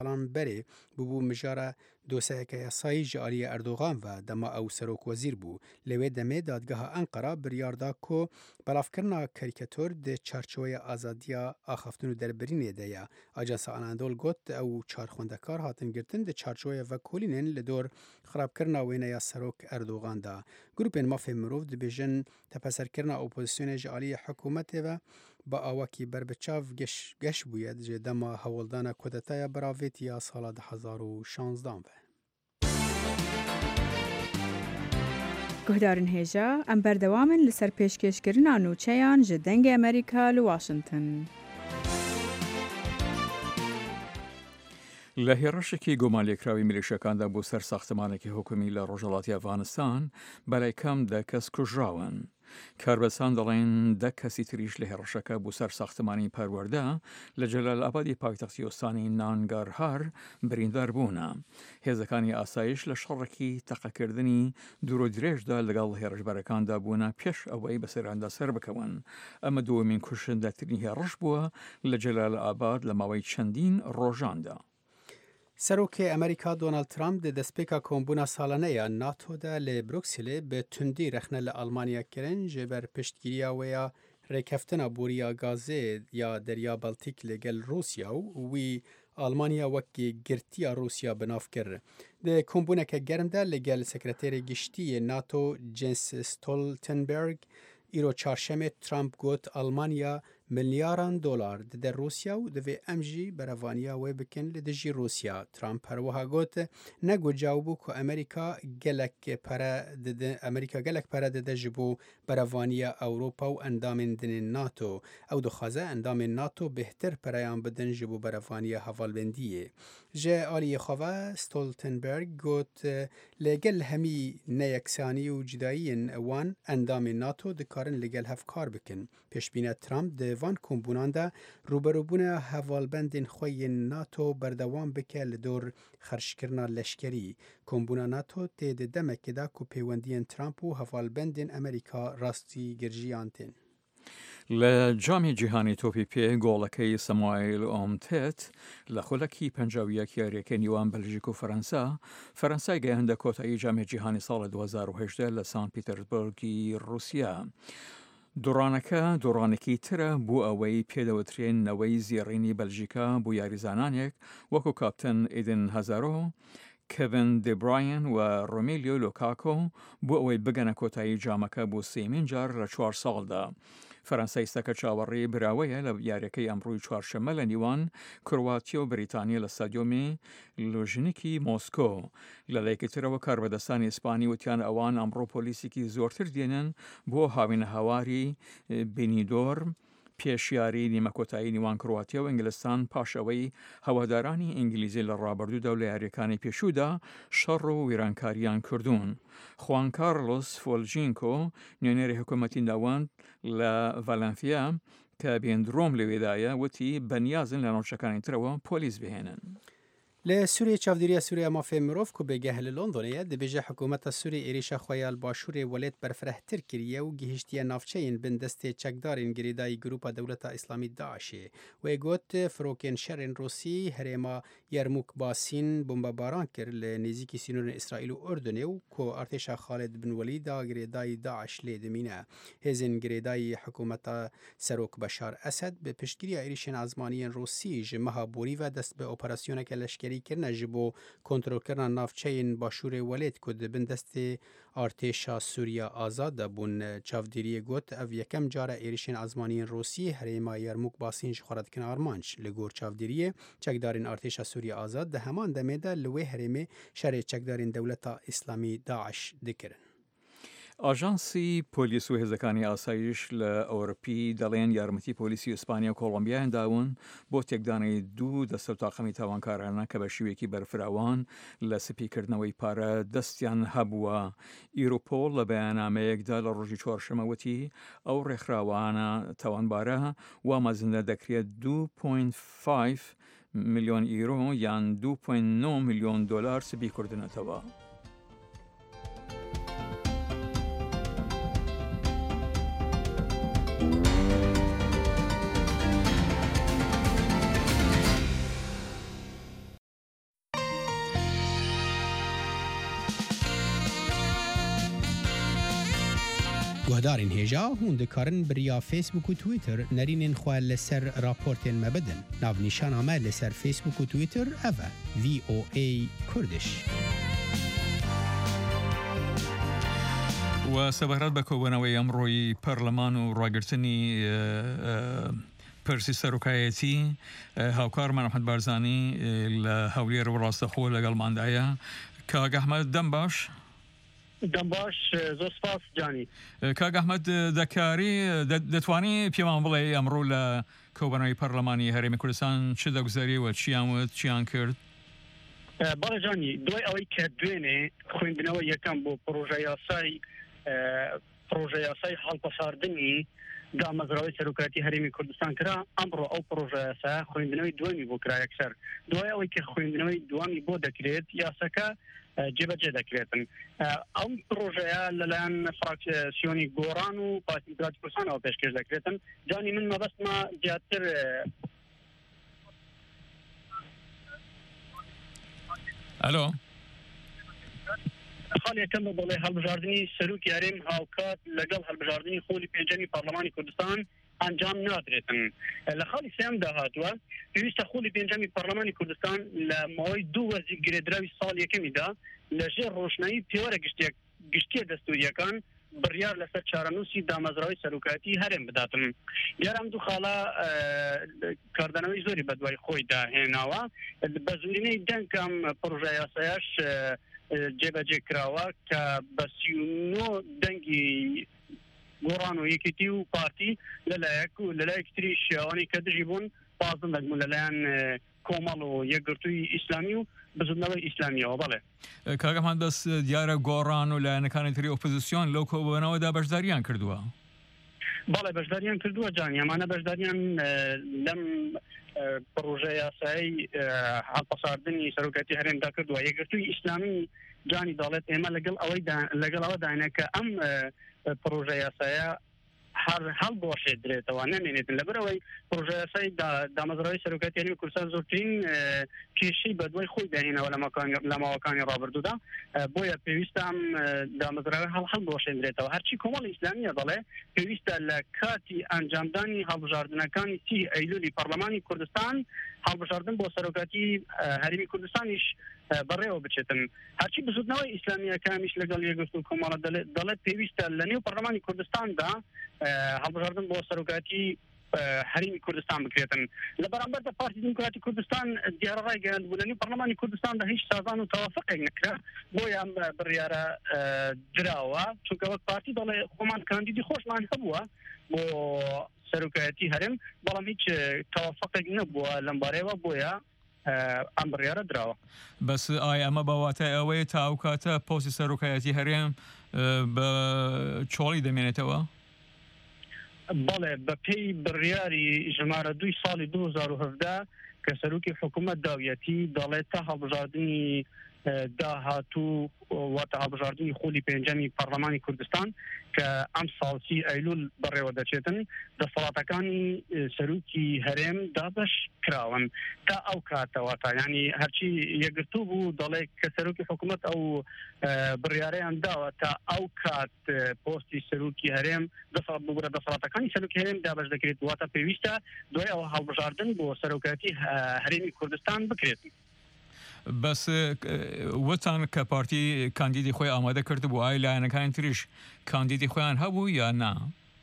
سالان بری ببو مجاره دوسه که یاسایی جاری اردوغان و دما او سروک وزیر بو لوی دمه دادگاه انقره بریاردا کو بلافکرنا کاریکاتور ده چارچوی آزادیا آخفتون در برینه دیا آجانس آنادول گوت او چارخوندکار هاتن گرتن ده چارچوی و کولینن لدور خرابکرنا وینه یا سروک اردوغان دا گروپین مافی مروف ده بیجن تپسرکرنا اپوزیسیون جاری حکومت و با آواکی بربچاو گش بوید جه دما هولدان کودتای براویت یا سال 2016 و گهدارن هیجا ام بردوامن لسر پیشکشکرنا نوچیان جدنگ امریکا لواشنطن. لە هێرشێکی گۆمانلێکراوی میلیشەکاندا بۆ سەر ساختمانێکی حکومی لە ڕۆژهەڵاتی ئەفغانستان بەلای کەم 10 کەس کوژراون. کاربەسان دەڵێن 10 کەسی تریش لە هێرشەکە بۆ سەر ساختمانی پەروەردە لە جەلالئابادی پایتەختی ئۆستانی نانگارهار بریندار بوونە. هێزەکانی ئاسایش لە شەڕێکی تەقەکردنی دوور و درێژدا لەگەڵ هێرشبەرەکاندا بوونە پێش ئەوەی بەسەراندا سەر بکەون. ئەمە دووەمین کوشندەترین هێرش بووە لە جەلالئاباد لە ماوەی چەندین ڕۆژاندا. سروک امریکا دونالد ترامپ ده دسپیکا کۆمبوونا ساڵانەیە ناتۆدا لە بروکسلێ بە توندی رەخنە لە ئەڵمانیا کرن جێبەر پشتگیرییا وەیە ڕێکەفتنە بوریە گازێ یا دەریا بەلتیک لەگەل رووسیا و وی ئەڵمانیا وەکی گرتیە رووسیا بناف کرد. ده کۆمبوونەکە گەرمدا لەگەل سەکرەتێری گشتیە ناتۆ جنس ستۆلتنبرگ ئیرۆ چارشەمێ ترامپ گوت ئەڵمانیا ملیاران دلار ده روسیا و دوی امجی برافانیا و بکن لدجی روسیا. ترامپ هروها گوت نگو جاوبو که امریکا گلک پره ده جبو برافانیا اوروپا و اندام دن ناتو او دخوازه اندام ناتو بهتر پریان بدن جبو برافانیا حوالبندیه. جه آلی خواه ستولتنبرگ گوت لگل همی نیکسانی و جدایی وان اندام ناتو دکارن لگل هفکار بکن. پیش بینه ترامپ ده وان کۆمبووناندا ڕوبەروبوونە هەواڵبەندین خۆی ناتۆ بەردەوام بکە لە دۆر خەرشکردنا لەشکەری. کۆمبوونە ناتۆ تێدە دەمێکدا و پەیوەندیان ترامپ و هەواڵبەندین ئەمریکا ڕاستی گرژیان تێن. لە جامی جیهانی تۆپی پێ گۆڵەکەی سەمایل ئۆمتێت لە خولەکی پەنجاویەک یاریەکەی نیوان بەلژیک و فەرەنسای گەیاندە کۆتایی جامی جیهانی ساڵی 2018 لە سان پیتەرزبەرگی رووسیا. دۆڕانەکە دۆڕانێکی ترە بۆ ئەوەی پێدەوترێنەوەی زیێڕینی بەلژیکا بۆ یاریزانانێک وەکو کاپتن ئیدن هەزارۆ، کێڤن دێبرایەن و ڕۆمێلیۆ لۆکاکۆ بۆ ئەوەی بگەنە کۆتایی جامەکە بۆ سێمین جار لە 4 ساڵدا. فەرەنسا ئێستاکە چاوەڕێی براوەیە لە یاریەکەی ئەمڕۆی چوارشەممە لە نیوان کرواتیا و بریتانیا لە سادیۆمی لۆژنیکی مۆسکۆ. لە لایەکترەوە کاربەدەستانی ئیسپانی وتیان ئەوان ئەمڕۆ پۆلیسێکی زۆرتر دێنن بۆ هاوینە هاواری بینیدۆرم پێشیاری نیمەکۆتایی نیوان کرواتیا و ئینگلستان پاش ئەوەی هەوادارانی ئینگلیزی لە ڕابردوودا و لە یاریەکانی پێشوودا شەڕ و ویرانکاریان کردوون. خوان کارلۆس فۆلژینکۆ نوێنەری حکوومەتی ناوەند لە ڤالەنسیا کە بێندرۆم لەوێدایە وتی بەنیازن لە ناوچەکانی ترەوە پۆلیس بهێنن. لسوريا چاوديريا سوريا مافي مروف كو بجهل لندنية دبيجة حكومة السوري إريشا خويا الباشوري وليت برفره تركيا وجهشتيا نافشين بين دستي تشكدارين جريداي جروبا دولة إسلامي داعشي ويقوت فروكين شرين روسي هريما يرموك باسين بومبا باران كر لنزيكي سينون إسرائيل وأردني وكو أرتشا خالد بن وليدا جريداي داعش لدمينا هزين جريداي حكومة سروك بشار أسد بپشتگیری إريشين عزمانيين روسي جمها بوري و دست به أوپراسيون كلشكري کرنه جبو کنترل کردن نافچین باشور ولید کد بندست ارتشا سوریا آزاد بون چاودیری گوت او یکم جاره ایریشین ازمانی روسی هریما یرموک باسین خورد کن آرمانش لگور چاودیری چکدارین ارتشا سوریا آزاد ده همان دمیده لوی هریمه شر چکدارین دولت اسلامی داعش دکرن. ئاژانسی پۆلیس و هێزەکانی ئاسایش لە ئەوروپی دەڵێن یارمەتی پۆلیسی ئیسپانیا و کۆڵۆمبیایان داون بۆ تێکدانەی 2 دەستە و تاقەمی تاوانکارانە کە بە شێوەیەکی بەرفراوان لە سپیکردنەوەی پارە دەستیان هەبووە. ئیروپۆل لە بەیاننامەیەکدا لە ڕۆژی چوارشەممە وتی ئەو ڕێکخراوانە تاوانبارە وامەزنە دەکرێت 2.5 ملیۆن ئیرۆ یان 2.9 ملیۆن دۆلار سپیکردنەتەوە. گهدارین هجا هون دکارن بریا فیسبوک و تویتر نرینین خواه لسر راپورتین مبدن. ناو نیشان آمه لسر فیسبوک و تویتر اوه VOA کردش. و سەبارەت بە کۆبوونەوەی ئەمڕۆی پەرلەمان و ڕاگررتنی پرسی سەرۆکایەتی هاوکارمان ئەحمەد بارزانی لە هەولێر و ڕاستەخۆ لەگەڵماندایە. کاک ئەحمەد دەم باش. دەم باش، زۆر سپاس جانی. کاک ئەحمەد دەکاری دەتوانی پێمان بڵێ ئەمڕۆ لە کۆبوونەوەی پەرلەمانی هەرێمی کوردستان چ دەگوزاریوە چیان وت چیان کرد؟ بەڵێ جانی، دوای ئەوەی کە دوێنێ خوێندنەوە یەکەم بۆ پرۆژە یاسای هەڵپەساردنی دامەزراوەی سەرۆکایەتی هەرێمی کوردستان کرا، ئەمڕۆ ئەو پرۆژە یاسا خوێندنەوەی دووەمی بۆ کرا یەکسەر. دوای ئەوەی کە خوێندنەوەی دووەمی بۆ دەکرێت یاساکە جێبەجێ دەکرێتن. ئەو پرۆژەیە لەلایەن فراکسیۆنی گۆڕان و پارتی دیموکراتی کوردستانەوە پێشکەش دەکرێتن. جانی من مەبەستمە زیاتر ئەلۆ خاڵ یەکەم بە بەڵێ هەڵبژاردننی سەرۆکی هەرێم هاوکات لەگەڵ هەڵبژاردننی خۆلی پێنجەمی پەرلەمانی کوردستان ئەنجام نادرێتن. لە خاڵی سێمدا هاتووە پێویستە خۆلی پێنجەمی پەرلەمانی کوردستان لە ماوەی 2 وەزیر گرێدراوی ساڵ یەکەمیدا لەژێر ڕۆشنایی پێوەرە گشتیە دەستوریەکان بڕیار لەسەر چارەنووسی دامەزراوەی سەرۆکایەتی هەرێم بداتن. دیارە ئەم دوو خاڵە کاردانەوەی زۆری بەدوای خۆی داهێناوە. بە زورینەی دەنگ ئەم پرۆژە یاسایەش جێبەجێ کراوە کە بە 39 دەنگی گۆڕان و یەکێتی و پارتی لەلایەکی تری شێوانی کە دژی بوون 15 دەنگ بوون لەلایەن کۆمەڵ و یەکگرتووی ئیسلامی و بزودنەوەی ئیسلامیەوە. بەڵێ کاک ئەحمەد دەست دیارە گۆڕان و لایەنەکانی تری ئۆپۆزیسیۆن لەو کۆبوونەوەدا بەشداریان کردووە. بەڵێ بەشداریان کردووە جانی، ئەمانە بەشداریان لەم پرۆژە یاسایی هەڵپەساردنی سەرۆکایەتی هەرێمدا کردووە. یەکگرتووی ئیسلامی جانی دەڵێت ئێمە لەگەڵ ئەوە داینە کە ئەم پرۆژە یاسایە هەڵگۆڕێت درێتەوە نامێنێتن لەبەرەوەی پرۆژە یاسای دامەزراوەی سەرۆکایەتی هەرێمی کوردستان زۆرترین کێشەی بەدوای خۆی داهێنەوە لە ماوەکانی ڕابردوودا، بۆیە پێویستە ئەم دامەزراوە هەڵگۆڕێت درێتەوە. هەرچی کۆمەڵی ئیسلامیە دەڵێ پێویستە لە کاتی ئەنجامدانی هەڵبژاردنەکانی 30 ئەیلولی پەرلەمانی کوردستان هەڵبژاردن بۆ سەرۆکایەتی هەرێمی کوردستانیش بەڕێوە بچێتن. هەرچی بزودنەوەی ئیسلامیەکانیش لەگەڵ یەکگرتوو کۆمەڵە دەڵێت پێویستە لە نێو پەرلەمانی کوردستاندا هەڵبژاردن بۆ سەرۆکایەتی هەرێمی کوردستان بکرێتن. لە بەرامبەردا پارتی دیموکراتی کوردستان دیارە ڕایگەیاند بوو لە نێو پەرلەمانی کوردستاندا هیچ سازان و تەوافقێک نەکرا، بۆیە ئەم بڕیارە دراوە، چونکە وەک پارتی دەڵێ خۆمان کاندیدی خۆشمان هەبووە بۆ سەرۆکایەتی هەرێم، بەڵام هیچ تەوافقێک نەبووە لەم بارەیەوە، بۆیە ئەم بڕیارە دراوە. بەس ئایا ئەمە بەواتای ئەوەیە تا ئەو کاتە پۆستی سەرۆکایەتی هەرێم بە چۆڵی دەمێنێتەوە؟ بەڵێ بە پێی بڕیاری ژمارە 2 ساڵی 2017 کە سەرۆکی حکوومەت داویەتی دەڵێت تا هەڵبژاردننی داهاتوو واتە هەڵبژاردننی خۆلی پێنجەمی پەرلەمانی کوردستان کە ئەم ساڵسی ئەیلول بەڕێوە دەچێتن دەسەڵاتەکانی سەرۆکی هەرێم دابەش کراون تا ئەو کاتەوە تا ینی هەرچی یەکگرتوو بوو دەڵێ کە سەرۆکی حکوومەت ئەو بڕیارەیان داوە تا ئەو کات پۆستی سەرۆکی هەرێم بگورە دەسەڵاتەکانی سەرۆکی هەرێم دابەش دەکرێت، واتە پێویستە دوای ئەو هەڵبژاردن بۆ سەرۆکایەتی هەرێمی کوردستان بکرێت. بەس وتان کە پارتی کاندیدی خۆی ئامادە کرد بوو، ئایا لایەنەکانی تریش کاندیدی خۆیان هەبوو یا نا؟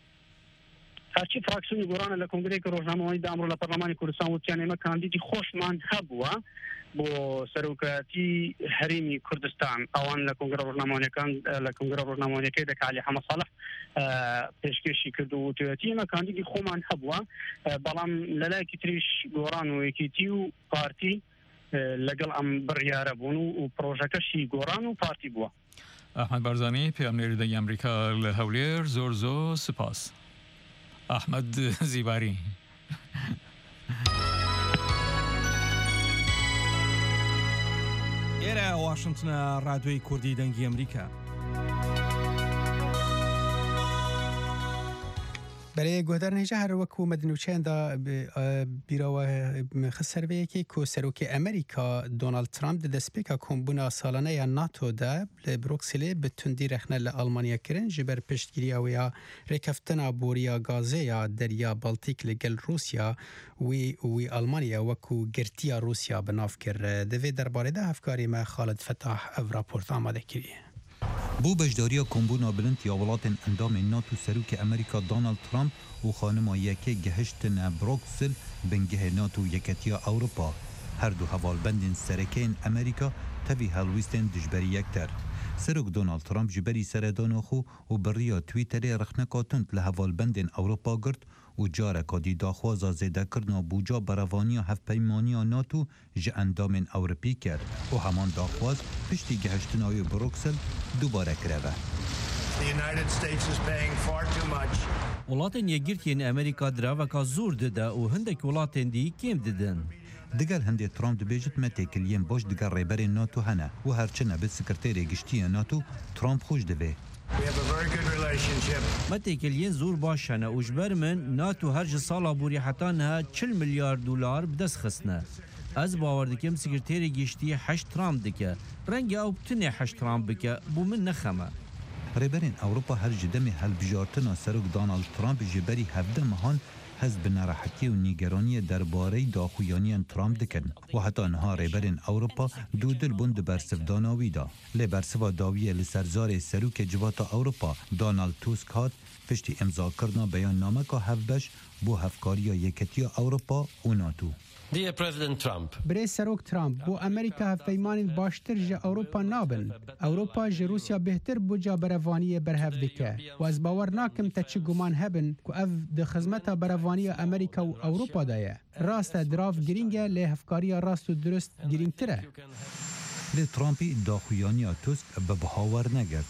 هەرچی فراکسیۆنی گۆڕانە لە کۆنگرەیەکی ڕۆژنامەوەی دامڕۆ لە پەرلەمانی کوردستان وتیان ئێمە کاندیدی خۆشمان هەبووە بۆ سەرۆکایەتی هەرێمی کوردستان. ئەوان لە کۆنگرە ڕۆژنامەوەیەکان لە کۆنگرە ڕۆژنامەوەیەکەی دەکا عەلی حەمەد ساڵح پێشکەشی کرد و وتوێتی ئێمە کاندیدی خۆمان هەبووە، بەڵام لەلایەکی تریش گۆڕان و یەکێتی و پارتی لەگەڵ ئەم بڕیارە بوون و پرۆژەکەشی گۆڕان و پارتی بووە. ئەحمەد بارزانی پێامنێری دەنگی ئەمریکا لە هەولێر، زۆر سپاس. ئەحمەد زیباری. ئێرە واشنتنە ڕادیۆی کوردی دەنگی ئەمریکا. برای گهدار نجه هر وکو مدنوچین دا بیرو خسرویه که کو سروک امریکا دونالد ترامپ ده دسپیکا کمبونا سالانه یا ناتو ده لبروکسلی به تندی رخنه لألمانیا کرن جبر پشتگیری اویا رکفتنا بوریا غازه یا دریا بالتیک لگل روسیا وی آلمانیا وکو گرتیا روسیا بناف کر دوی درباره ده افکاری ما خالد فتاح او راپورت آماده کریه. بو بجداریا کمبونا بلند یا ولاتن اندام ناتو سروک امریکا دونالد ترامپ و خانم یکی گهشتن بروکسل بنگه ناتو یکتیا اوروپا هر دو حوالبندین سرکین امریکا تبی هلویستن دجبری یکتر سروک دونالد ترامپ جبری سردان خو و بریا تویتری رخنکاتند لحوالبندین اوروپا گرد و جارکا دی داخوازا زیده کرنا بوجا بروانی هف پیمانی ناتو جه اندام اوروپی کرد و همان داخواز پشتی گهشتن آیو بروکسل دوباره کرده. ولاتن یگیرتین امریکا دراوکا زور دده و هندک ولاتن دی کم ددن. دگل هنده ترامپ دبیجت متکلیم باش دگل ریبر ناتو هنه و هرچنه به سکرتری گشتی ناتو ترامپ خوش دوه. متکلین زور باشنه اوجبر من ناتو هر سالا بوری حتی نه 40 میلیارد دلار بدست خسنه. از باور دکم سکرتری گشتی 8 ترامپ دکه رنگ او بتنه 8 ترامپ بکه بو من نخمه. ریبرین اوروپا هر جدمی هل بجارتنا سروک دونالد ترامپ جبری هفته مهان حزب ناراحتی و نیگرانی درباره داخویانی ترامپ دکن و حتی انها ریبرین اوروپا دو دل بند برسف داناوی دا لی برسف داویه لسرزار سروک جوات اوروپا دونالد توسک هات پشتی امضا کرنا بیان نامه که هفبش بو هفکاری یکتی اوروپا و ناتو. Dear President Trump. برای سروک ترامپ بو امریکا هفپیمان باشتر جه اوروپا نابن. اوروپا جه روسیا بهتر بوجا بروانی برهف دکه و از باور ناکم تا چه گمان هبن که اف ده خزمت بروانی امریکا و اوروپا دایه. راست دراف گرینگه لی هفکاری راست و درست گرینگ تره. لی ترامپی داخویانی توسک به بهاور نگرد.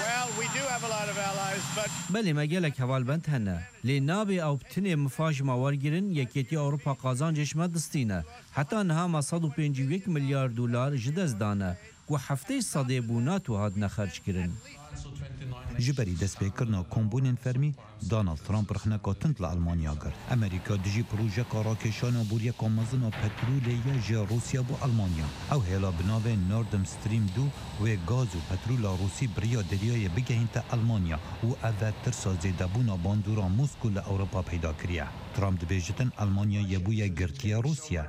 بله مگلک حوالبند هنه لی نابی او بتنه مفاج موار گیرن یکیتی اوروپا قازانجش مدستینه حتی نها ما 151 میلیارد دلار جدز دانه و هفته صده بوناتو هاد نخرج کرن. جبری دست پیکرنا کمبونین فرمی دونالد ترامپ رخنکاتند لألمانیا کرد. امریکا دجی پروژه کاراکشان بوریا کامزنا پترولیا جه روسیا بو آلمانیا او هلا بناوه نوردم ستریم 2 و گاز و پترول روسی بریا دریای بگهین تا آلمانیا و اوه ترسا زیده بونا باندورا موسکو لأوروپا پیدا کریه. ترامپ دبیجتن آلمانیا یبویا گرتیا روسیا.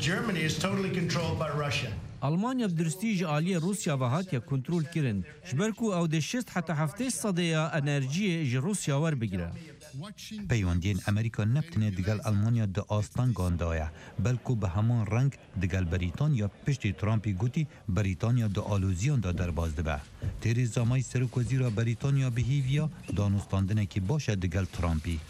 آلمانیا بدرستی عالی روسیا و هاتیا کنترل کرن جبرکو او دشست حتی هفته صده انرژی ج روسیا ور بگیره. پیوندین امریکا نبتنه دگل آلمانیا ده آستان گاندایه بلکو به همان رنگ دگل بریتانیا پشتی ترامپی گوتی بریتانیا ده آلوزیان ده در باز ده. تریزا مای سروک وزیر بریتانیا به هیویا دانستاندنه که باشه دگل ترامپی.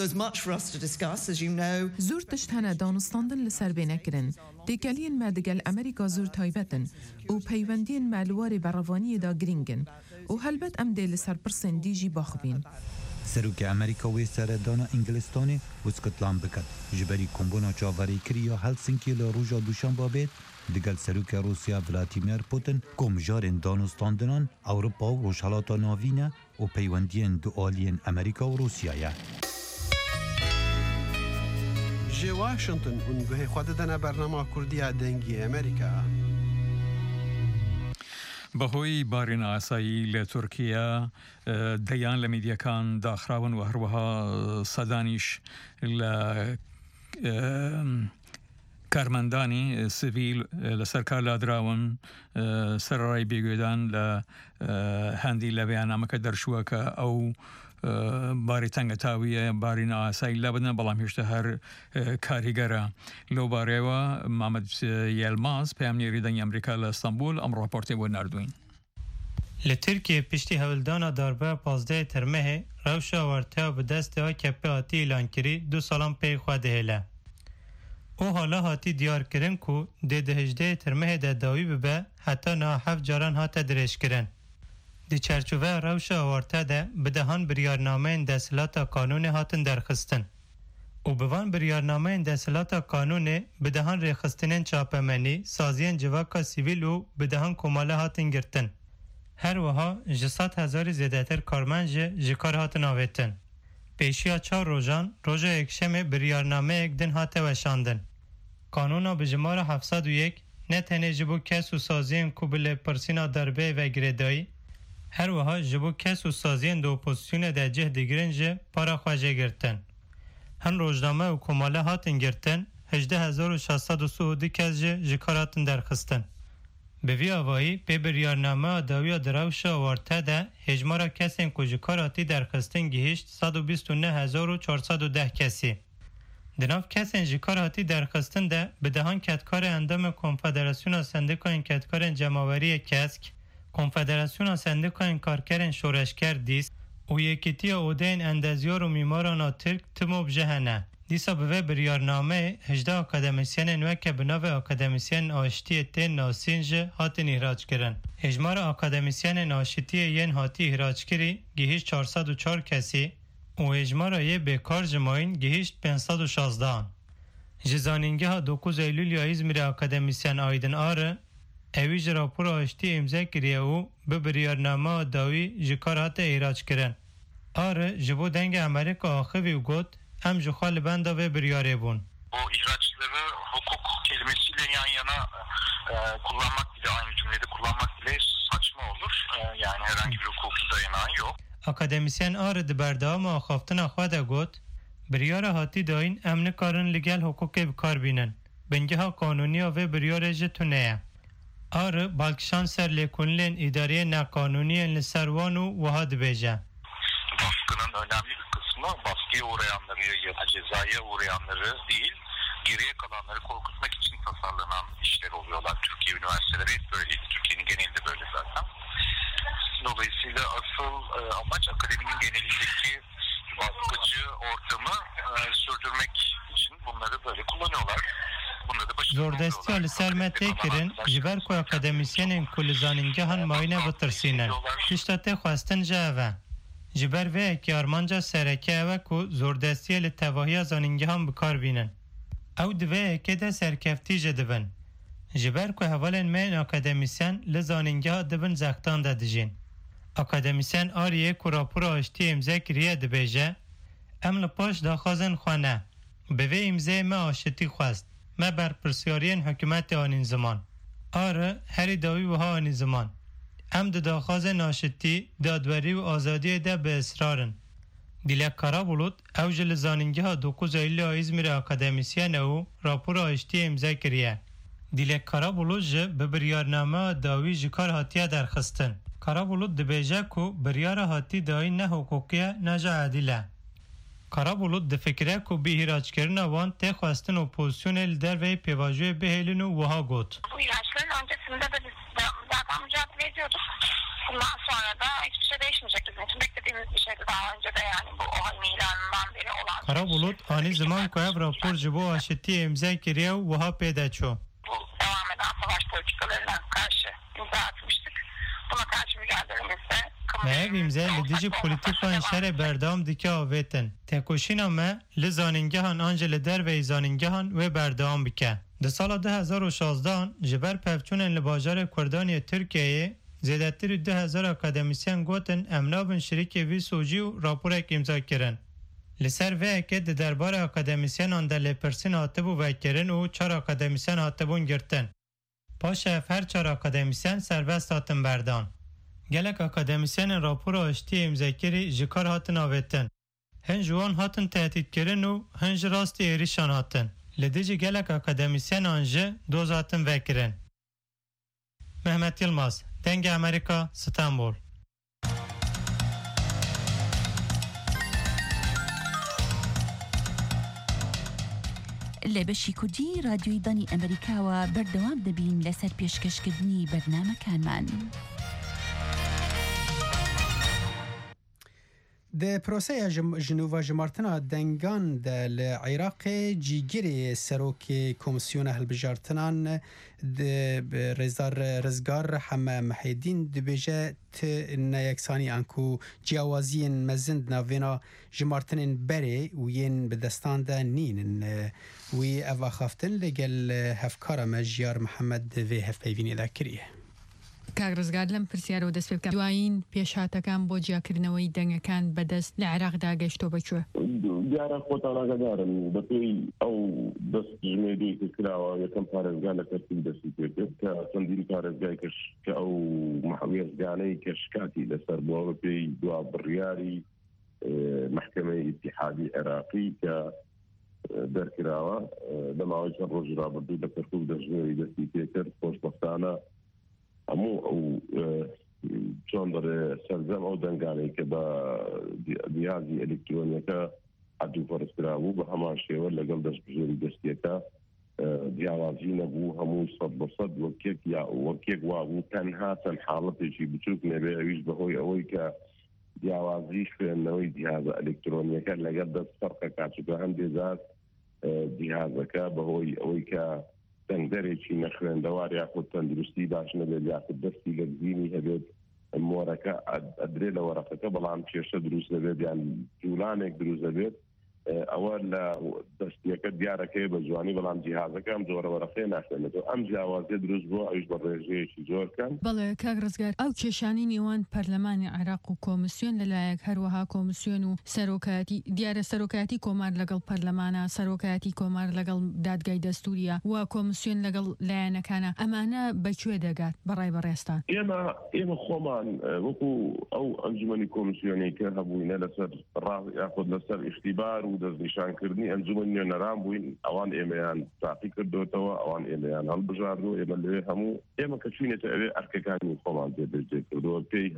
زور تشتهنه دانستاندن لسر بینه کرن. دیگلین مدگل امریکا زور تایبتن و پیوندین مالوار بروانی دا گرینگن و هلبت ام دی لسر پرسن دیجی باخبین. سروک امریکا و سردانا انگلستانی و اسکتلند بکد. جبری کمبونا چاوری کریا هلسینکی لروژا دوشان بابید دگل سروک روسیا ولادیمیر پوتین کمجارین دانستاندنان اوروپا و روشالاتا ناوینه و پیوندین دوالیین امریکا و روسیایه. جه واشنطن اونگوه خود دنه برنامه کردی دنگی امریکا. بەهۆی بارین ئاسایی لە تورکیا دەیان لە میدیەکان داخراون و هەروەها سەدانیش لە کارمەندانی سیڤیل لەسەر کار لادراون سەرڕای بێگوێدان لە هەندی لە بەیاننامەکە دەرچووە کە ئەو باری تەنگەتاویە بارین ئاسایی لەبنە بەڵام هێشتا هەر کاریگەرە لەو بارەیەوە مامەد یلماز پەیامنێری دەنگی ئەمریکا لە ئەستەمبول ئەم ڕاپۆرتەی بۆ ناردوین. لە تورکیە پشتی هەولدانا داربەیە 15 ترمەهێ ڕەوشە وەرتەوە بە دەستەوە کەپێ هاتی ئیلانکردی 2 ساڵان پێی خوا دەهێلە. ئەو هالا هاتی دیارکردن و دێ 18 ترمەهێ دەداوی ببە هەتا نها 7 جاران هاتە درێژکردن. دی چرچوه روش آورته ده بدهان بریارنامه دستلات قانون هاتن درخستن. او بوان بریارنامه دستلات قانون بدهان ریخستنین چاپمنی سازین جواکا سیویل و بدهان کماله هاتن گرتن. هر وها 600,000 زیادتر کارمند جکار هاتن آویتن. پیشیا 4 روزان روژا یکشم بریارنامه یک دن هاته وشاندن. قانونا بجمار 701 نه تنه جبو کس و سازین کوبل پرسینا دربه و گردایی هر وها جبو کس و سازین دو اپوزیسیون در جه دیگرنج پارا خواجه گرتن. هن روزنامه و کماله هاتن گرتن 18632 کس جکاراتن درخستن. به وی آوایی پی بریارنامه داویا دراوش آورته ده هجمارا کسین که جکاراتی درخستن گیهشت 129410 کسی. دناف کسین جکاراتی درخستن ده به دهان کتکار اندام کنفدراسیون سندیکاین کتکارن جماوری کسک، کنفدراسیون سندیکاین کارکرن شورشگر دیست و یکیتی اودین اندازیار و میماران ترک تموب جهنه. دیسا به بریارنامه 18 اکادمیسین نوکه به نوع اکادمیسین آشتی تین ناسینج هاتن احراج کرن. اجمار اکادمیسین ناشتی ین هاتی احراج کری گیهیش 404 کسی و اجمار یه بیکار جماعین گیهیش 516. جزانینگه ها 9 ایلول یا ازمیر اکادمیسین آیدن آره اویج راپور آشتی امضا کریه و به بریارنامه داوی جکار هات احراج کرن. آره جبو دنگ امریکا آخوی و گوت هم جخال بنده و بریاره بون. Bu ihraçları hukuk kelimesiyle yan yana kullanmak bile aynı cümlede kullanmak bile saçma olur. Yani herhangi bir hukuki dayanağı yok. Akademisyen ağrı diberdağım ağaftın axvada got, biriare hati dayin emni karın ligel hukuke bikar binin. Bengeha kanuniya ve biriare jetuneye. Ağrı balkişan ser lekunlen idariye nekanuniyen li servanu vaha dibece. Baskının önemli bir kısmı baskıya uğrayanları ya da cezaya uğrayanları değil, geriye kalanları korkutmak için tasarlanan işler oluyorlar. Türkiye üniversiteleri hep böyleydi. Türkiye'nin genelinde böyle zaten. Dolayısıyla asıl amaç akademinin genelindeki baskıcı ortamı sürdürmek için bunları böyle kullanıyorlar. Bunları da başarılı Zordesti ali sermete kirin, jiber koy akademisyenin kulizanıngahan mayne bitirsinen. Tiştate khwastin jave. Jiber ve ki armanca sereke eve ku zordestiye li tevahiya zanıngahan bikar binin. Ew divê de serkefti jê dibin. Ji ber ku hevalên me akademisyen li zanîngeha dibin zextan de dijîn. Akademisyen Ariyê ku rapora aştî imza kiriye dibêje, em li paş daxwazên xwe ne. Bi vê imzayê me aşitî xwest. Me berpirsyariyên hikûmetê anîn ziman. Arê herî dawî wiha anî ziman. Em di daxwazên aşitî, dadwerî û azadiyê de bi israrin. Dilek Karabulut ew ji li zanîngeha 9 Eylûlê İzmîrê akademisyen û rapora aştî imza kiriye. Dilek Karabulut ji bi biryarnameya dawî ji kar hatiye derxistin. Karabulut dibêje ku biryara hatî dayî ne hukukiye ne jî adîl e. Karabulut difikire ku bi hîraçkirina wan tê xwestin opozisyonê li derveyê pêvajoyê bihêlin û wiha got. Bu ilaçların öncesinde de biz zaten mücadele ediyorduk. Bundan sonra da hiçbir şey değişmeyecek bizim için. Beklediğimiz bir şeydi daha önce de yani bu OHAL'in ilanından beri olan. Karabulut ani zaman ku ev rapor ji bo aşitî imza kiriye û wiha pêde çû. Bu devam eden savaş politikalarına karşı imza atmıştık. Buna karşı mücadelemizde me ev imza li dijî polîtîkan şerê berdewam dike avêtin. Têkoşîna me li zanîngehan an ji li derveyê zanîngehan wê berdewam bike. Di sala 2016 ji ber pevçûnên li bajarê Kurdaniyê Tirkiyeyê zêdetirî 2000 akademisyen gotin em nabin şirîkê vî socî û raporek imza kirin. Li ser vêyekê di derbarê akademisyenan de lêpirsîn hatibû vekirin û 4 akademisyen hatibûn girtin. Paşa ev her 4 akademisyen serbest hatin berdan. Gelek akademisyenên rapora aştî imzakirî ji kar hatin avêtin. Hin ji wan hatin tehdîtkirin û hin ji rastî êrîşan hatin. Li dijî gelek akademisyenan jî doz hatin vekirin. Mehmet Yılmaz, Denge Amerika, İstanbul. لە بەشی کوردی رادیۆی دانی ئەمریکاوە بەردەوام دەبین لەسەر پێشکەشکردنی بەرنامەکانمان. د پروسه جنوبا جمارتنا دنگان د عراق جیگری سروک کمیسیون هلبجارتنان د رزار رزگار حما محیدین دبیجه ت نیکسانی انکو جیاوازین مزند ناوینا جمارتنین بری و ین بدستان ده نین وی اوا خافتن لگل هفکار مجیار محمد وی هف پیوینی دا کریه. کاگڕزگار لەم پرسیارەوە دەست پێ بکەم دوایین پێشهاتەکان بۆ جیاکردنەوەی دەنگەکان بەدەست لە عێراقدا گەشتۆ بەکوێ دیارە خۆتان ئاگادارن بەپێی ئەو دەست ژمێری کراوە یەکەم پارێزگا لە کەرکووک دەستی پێ کرد کە چەندین پارێزگای کەش کە ئەو وێزگانەی کەشکاتی لەسەر بووە بەپێی دوا بڕیاری محکمەی ئیتیحادی عێراقی کە دەرکراوە لە ماوەی چەند ڕۆژی ڕابردوو لە کەرکووک دەژمێری دەستی پێ کرد خۆشبەختانە هەموو ئەو چۆن دەڵێ سەرجەم ئەو دەنگانەی کە بە دیازی ئەلکترۆنیەکە عەدوو فەرزکرا بوو بە هەمان شێوە لەگەڵ دەستبژێری دەستیەکە جیاوازی نەبوو هەموو 100% وەکێک وابوو تەنها چەند حاڵەتێکی بچووک نەبێ ئەویش بەهۆی ئەوەی کە جیاوازی خوێندنەوەی جیهازە ئەلکترۆنیەکە لەگەڵ دەست فەرقە کاچووکە هەندێک جیهازەکە بەهۆی ئەوەی کە دەنگدەرێکی نەخوێندەوار یاخود تەندروستی باش نەبێت یاخود دەستی لە گزینی هەبێت مۆرەکە ئەدرێ لە وەرەقەکە بەڵام کێشە دروست دەبێت یان جوولانێک دروست دەبێت ئەوە لە دەستیەکە دیارەکەی بە جوانی بەڵام جیهازەکە ئەم جۆرە وەرەقەیە ناخوێنێتەوە ئەم جیاوازیە دروست بووە ئەویش بە ڕێژەیەکی زۆرکەن. بەڵێ کاگڕزگار ئەو کێشانی نێوان پەرلەمانی عێراق و کۆمیسیۆن لەلایەک هەروەها کۆمیسیۆن و سەرۆکایەتی دیارە سەرۆکایەتی کۆمار لەگەڵ پەرلەمانە سەرۆکایەتی کۆمار لەگەڵ دادگای دەستوریە و کۆمیسیۆن لەگەڵ لایەنەکانە ئەمانە بەکوێ دەگات بەڕای بەڕێستان ئێمە خۆمان وەکو ئەو ئەنجومەنی کۆمیسیۆنێکە هەبووینە لەسەر یاخود لەسەر ئیختیبار و دەستنیشانکردنی ئەنجومەن نوێنەران بووین ئەوان ئێمەیان تاقی کردوێتەوە ئەوان ئێمەیان هەڵبژاردووە ئێمە لەوێ هەموو ئێمە کە چوینێتە ئەوێ ئەرکەکانی خۆمان پێدەستێ کردووە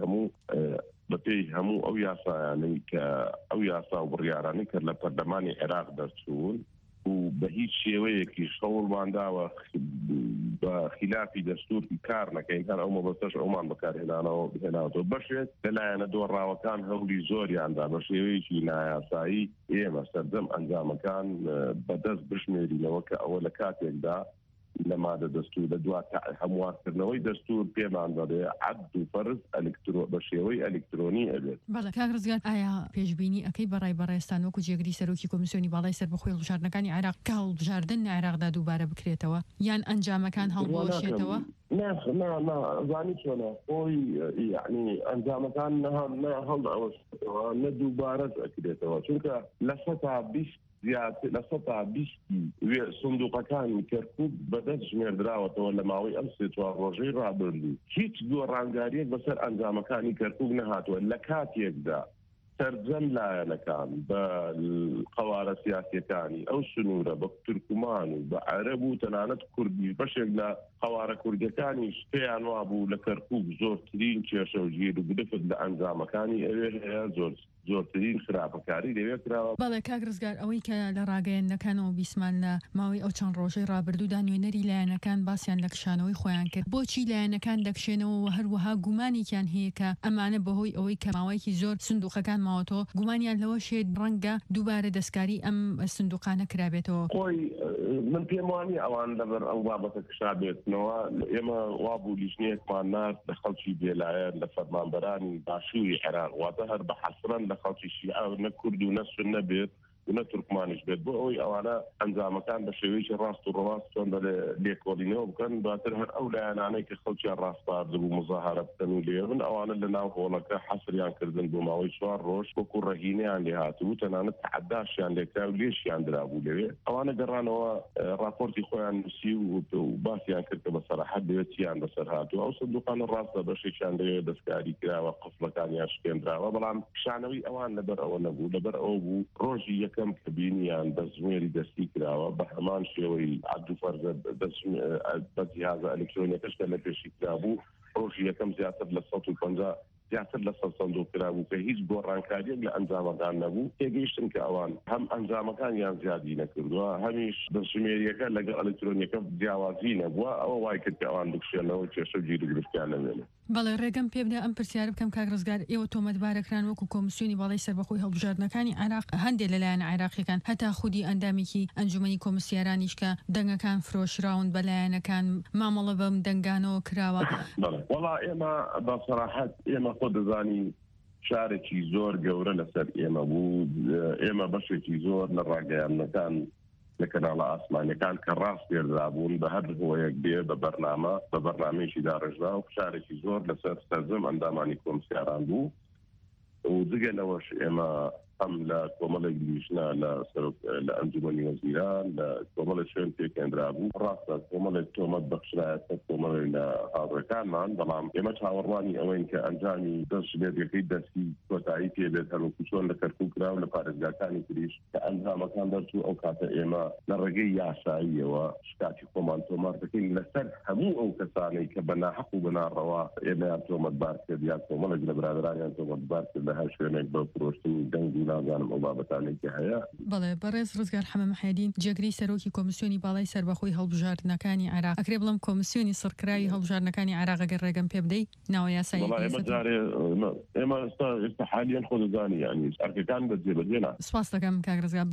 بەپێی هەموو ئەو یاسایانەی کە ئەو یاسا و بڕیارانەی کرد لە پەرلەمانی عێراق دەرچوون و بە هیچ شێوەیەکی شەوڵمانداوە بە خلافی دەستوری کار نەکەین کار ئەو مەبەستەش ئەومان بەکارهێناوەتەوە بەشێت لەلایەنە دۆڕاوەکان هەوری زۆریاندا بە شێوەیەکی نایاسایی ئێمە سەردەم ئەنجامەکان بەدەست بشمێرینەوە کە ئەوە لە کاتێکدا لە مادە دەستور لە دوات هەموارکردنەوەی دەستور پێمان دەڵێ عەد و فەرز بە شێوەی ئەلکترۆنی ئەبێت. بەڵێ کاگڕزگار ئایا پێشبینی ئەەکەی بەڕای بەڕێستان وەکو جێگری سەرۆکی کۆمیسیۆنی باڵای سەربەخۆی هەڵبژاردنەکانی عێراق کە هەڵبژاردن لە عێراقدا دووبارە بکرێتەوە یان ئەنجامەکان هەڵبۆشێتەوە؟ زانی چۆنە خۆی یعنی ئەنجامەکان هەڵ ئەوەشێتەوە نە دووبارە ئەکرێتەوە چونکە لە سەتا لە سەتا بیستی سندوقەکانی کەرکووک بەدەست ژمێردراوەتەوە لە ماوەی ئەم سێ چوار ڕۆژەی ڕابردوو هیچ گۆڕانکاریەک بەسەر ئەنجامەکانی کەرکووک نەهاتووە لە کاتێکدا سەرجەم لایەنەکان بە قەوارە سیاسیەکانی ئەو سنوورە بە تورکمان و بە عەرەب و تەنانەت کوردی بەشێک لە قەوارە کوردەکانیش پێیان وابوو لە کەرکووک زۆرترین کێشە و ژیر و گرفت لە ئەنجامەکانی ئەوێ هەیە زۆرترین خراپەکاری لەوێ کراوە. بەڵێ کاگڕزگار ئەوەی کە لە ڕاگەیەندەکانەوە بیسمان لە ماوەی ئەو چەند ڕۆژەی ڕابردوودا نوێنەری لایەنەکان باسییان لە کشانەوەی خۆیان کرد بۆچی لایەنەکان دەکشێنەوە و هەروەها گومانێکیان هەیە کە ئەمانە بەهۆی ئەوەی کە ماوەیەکی زۆر سندوقەکان ماوەتەوە گومانیان لەوە شێت ڕەنگە دووبارە دەستکاری ئەم سندوقانە کرابێتەوە. خۆی من پێم وانی ئەوان لەبەر ئەو بابەتە کشابێتنەوە ئێمە وابوو لیژنەیەکمان نارد لە خەڵکی بێلایەن لە فەرمانبەرانی باشووری عێراق واتە هەر بە حەسرەن لە خەڵکی شیعە نە کورد و نە سوننە بێت و نە تورکمانیش بێت بۆ ئەوەی ئەوانە ئەنجامەکان بە شێوەیەکی ڕاست و ڕاست چۆن لێکۆڵینەوە بکەن دواتر هەر ئەو لایەنانەی کە خەڵکیان ڕاستپاردە بوو مزاهارە بکەن و لێون ئەوانە لە ناو هۆڵەکە حەسریان کردن بۆ ماوەی 4 ڕۆژ وەکو ڕەهینەیان لێ هاتوو تەنانەت تەعەداشیان لێکرا و لێشیان درابوو لەوێ ئەوانە گەڕانەوە راپۆرتی خۆیان نووسی و باسییان کرد کە بە سەراحەت دەوێت چیان بەسەر هاتووە ئەو سندوقانە ڕاستە بەشێکیان لەوێ دەستکاری کراوە قفڵەکانیان شکێنراوە بەڵام پیشانەوەی ئەوان لەبەر ئەوە نەبوو لەبەر ئەوە بوو ڕۆژی یەکەم کە بینیان بە زمێری دەستی کراوە بە هەمان شێوەی عەدو فەرزە بە جیهازە ئەلکترۆنیەکەش کە لە پێشی کرابوو ڕۆژی یەکەم زیاتر لە 150 زیاتر لە 100 سندوق کرابوو کە هیچ گۆڕانکاریەک لە ئەنجامەکان نەبوو تێگەیشتن کە ئەوان هەم ئەنجامەکان یان زیادی نەکردووە هەمیش بەژمێریەکە لەگەڵ ئەلکترۆنیەکە جیاوازی نەبووە ئەوە وای کرد کە ئەوان بکشێنەوە کێشە و گیر و گرفتیان لەوێنێ. بەڵێ ڕێگەم پێ بدە ئەم پرسیارە بکەم کاگڕزگار ئێوە تۆمەتبارەکران وەکو کۆمیسیۆنی باڵای سەربەخۆی هەڵبژاردنەکانی عێراق هەندێک لەلایەن عێراقیەکان هەتا خودی ئەندامێکی ئەنجومەنی کۆمیسیارانیش کە دەنگەکان فرۆشراون بەلایەنەکان مامەڵە بەم دەنگانەوە کراوە. وەڵا ئێمە بە سەراحەت ئێمە خۆ دەزانی شارێکی زۆر گەورە لەسەر ئێمە بوو ئێمە بەشێکی زۆر لە ڕاگەیاندنەکان لە کەناڵە ئاسمانیەکان کە ڕاست پێدرابوون بە هەر هۆیەک بێ بە بەرنامەیەکی داڕژدا و فشارێکی زۆر لەسەر سەرجەم ئەندامانی کۆمسیاران بوو و جگە لەوەش ئێمە هەم لە کۆمەڵێک لیژنە لە ئەنجومەنی وەزیران لە کۆمەڵێک شوێن پێکێنرا بوو ڕاستە کۆمەڵێک تۆمەت بەخشرایەتە کۆمەڵێک لە هاوڕێکانمان بەڵام ئێمە چاوەڕوانی ئەوەین کە ئەنجامی دەستێتەکەی دەستی کۆتایی پێبێت هەروەکو چۆن لە کەرکوو کراو لە پارێزگاکانی تریش کە ئەنجامەکان دەرچوو ئەو کاتە ئێمە لە ڕێگەی یاساییەوە شکاتی خۆمان تۆمار دەکەین لەسەر هەموو ئەو کەسانەی کە بە ناحەق و بەناڕەوا ئێمەیان تۆمەتبار کرد یا کۆمەڵێک لە برادرانیان تۆمەتبار کرد لە هەر شوێنێک بە فرۆشتنی دەنگ و نازانم ئەو بابەتانێکی هەیە. بەڵێ بەڕێز ڕزگار حەمە محەدین جێگری سەرۆکی کۆمیسیۆنی باڵای سەربەخۆی هەڵبژاردنەکانی عێراق ئەکرێ بڵم کۆمیسیۆنی سڕکراوی هەڵبژاردنەکانی عێراق ئەگەر ڕێگەم پێ بدەیت ناوە یاسایی ئێمە ئێستا حالیان خۆ دەزانی یعنی ئەرکەکان بەجێبەجێنا. سپاس دەکەم کاک ڕزگار.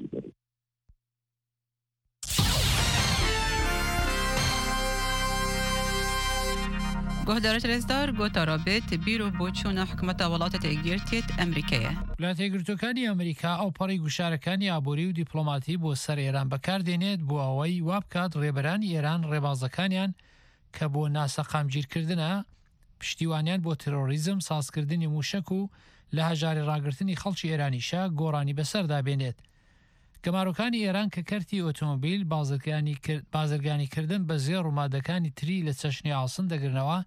گۆهدارە رێزدار گۆتا رابێت بیرۆ بۆ چوونە حکومەتە وڵاتە تێگیرتێت ئەمریکایە. وڵاتە یەکگرتووەکانی ئەمریکا ئەوپەڕی گوشارەکانی ئابووری و دیپلۆماتی بۆ سەر ئێران بەکاردێنێت بۆ ئەوەی وابکات ڕێبەرانی ئێران ڕێبازەکانیان کە بۆ ناسەقامگیرکردنە پشتیوانیان بۆ ترۆریزم سازکردنی موشک و لە هەژاری ڕاگررتنی خەڵکی ئێرانیشە گۆڕانی بەسەردا بێنێت. گەمارۆکانی ئێران کە کەرتی ئۆتۆمۆبیل بازرگانیکردن بە زێڕ و مادەکانی تری لە چەشنی ئاسن دەگرنەوە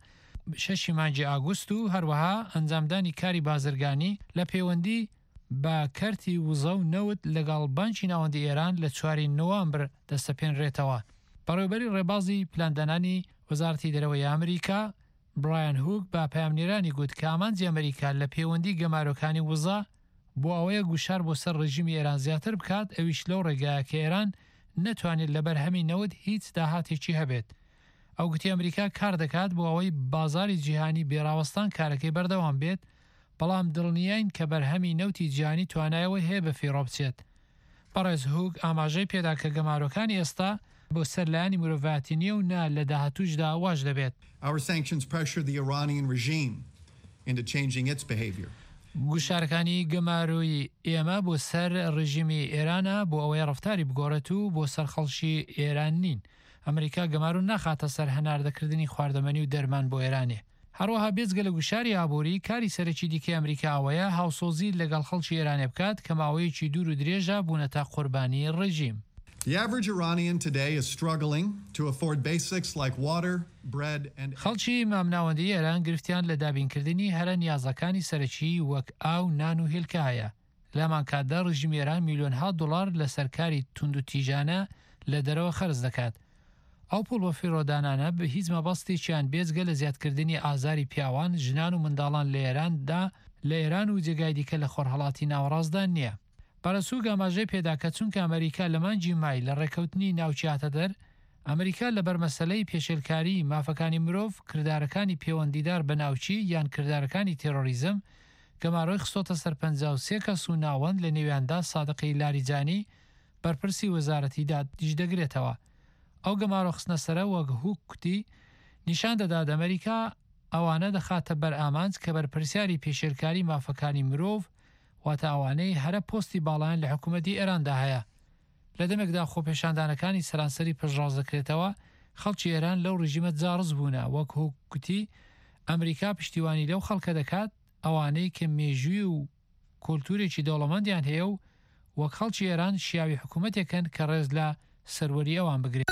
6 مانگی ئاگوست و هەروەها ئەنجامدانی کاری بازرگانی لە پەیوەندی بە کەرتی وزە و نەوت لەگەڵ بانکی ناوەندی ئێران لە 4 نۆڤەمبر دەستەپێنرێتەوە. بەڕێوەبەری ڕێبازی پلاندانانی وەزارەتی دەرەوەی ئەمریکا برایان هوک بە پەیامنێرانی گوت کە ئامانجی ئەمریکا لە پەیوەندی گەمارۆکانی وزە بۆ ئەوەیە گوشار بۆ سەر ڕژیمی ئێران زیاتر بکات ئەویش لەو ڕێگایە کە ئێران نەتوانێت لە بەرهەمی نەوت هیچ داهاتێکی هەبێت. ئەو گوتی ئەمریکا کار دەکات بۆ ئەوەی بازاری جیهانی بێراوەستان کارەکەی بەردەوام بێت بەڵام دڵنیاین کە بەرهەمی نەوتی جیهانی توانایەوە هەیە بە فیڕۆ بچێت. بەڕێز هوک ئاماژەی پێدا کە گەمارۆکانی ئێستا بۆ سەرلایانی مرۆڤایەتی نییە و نا لە داهاتووشدا واش دەبێت. Our sanctions pressure the Iranian regime into changing its behavior. گوشارەکانی گەماروی ئێمە بۆ سەر ڕژیمی ئێرانە بۆ ئەوەی ڕفتاری بگۆڕێت و بۆ سەر خەڵکی ئێران نین. ئەمریکا گەمارو ناخاتە سەر هەناردەکردنی خواردەمەنی و دەرمان بۆ ئێرانێ. هەروەها بێجگە لە گوشاری ئابووری کاری سەرەکی دیکەی ئەمریکا ئەوەیە هاوسۆزی لەگەڵ خەڵکی ئێرانێ بکات کە ماوەیەکی دوور و درێژە بوونە تا قوربانی ڕژیم. The average Iranian today is struggling to afford basics like water, bread and خەڵکی مامناوەندی ئێران گرفتیان لە دابینکردنی هەرە نیازەکانی سەرەکی وەک ئاو نان و هێلکە هەیە. لەمان کاتدا ڕژیمی ئێران میلیۆنها دلار لە سەرکاری تونند و تیژانە لە دەرەوە خەرج دەکات. ئەو پوڵ بە فیڕۆدانانە بە هیچ مەبەستێکیان بێجگە لە زیادکردنی ئازاری پیاوان ژنان و منداڵان لە ئێراندا لە ئێران و جێگای دیکە لە خۆرهەڵاتی ناوەڕاستدا نییە. بەرەسوو ئاماژەی پێداکە چونکە ئەمریکا لە مانگی مای لە ڕێکەوتنی ناوچیاتە دەر ئەمریکا لە بەرمەسەلەی پێشێلکاری مافەکانی مرۆڤ کردارەکانی پەیوەندیدار بە ناوچی یان کردارەکانی تێرۆریزم گەمارۆی خستۆتە سەر 53 کەس و ناوەند لە نێویاندا سادقی لاریجانی بەرپرسی وەزارەتی دادیش دەگرێتەوە. ئەو گەمارۆ خستنە سەرە وەک هوک کوتی نیشان دەدات ئەمریکا ئەوانە دەخاتە بەر ئامانج کە بەرپرسیاری پێشێلکاری مافەکانی مرۆڤ واتە ئەوانەی هەرە پۆستی باڵیان لە حکوومەتی ئێراندا هەیە. لە دەمێکدا خۆپێشاندانەکانی سەرانسەری پژڕاز دەکرێتەوە خەڵکی ئێران لەو ڕژیمە جارز بوونە وەک هوکوتی ئەمریکا پشتیوانی لەو خەڵکە دەکات ئەوانەی کە مێژووی و کۆلتورێکی دەوڵەمەندیان هەیە و وەک خەڵکی ئێران شیاوی حکوومەتێکن کە ڕێز لە سەروەری ئەوان بگرێت.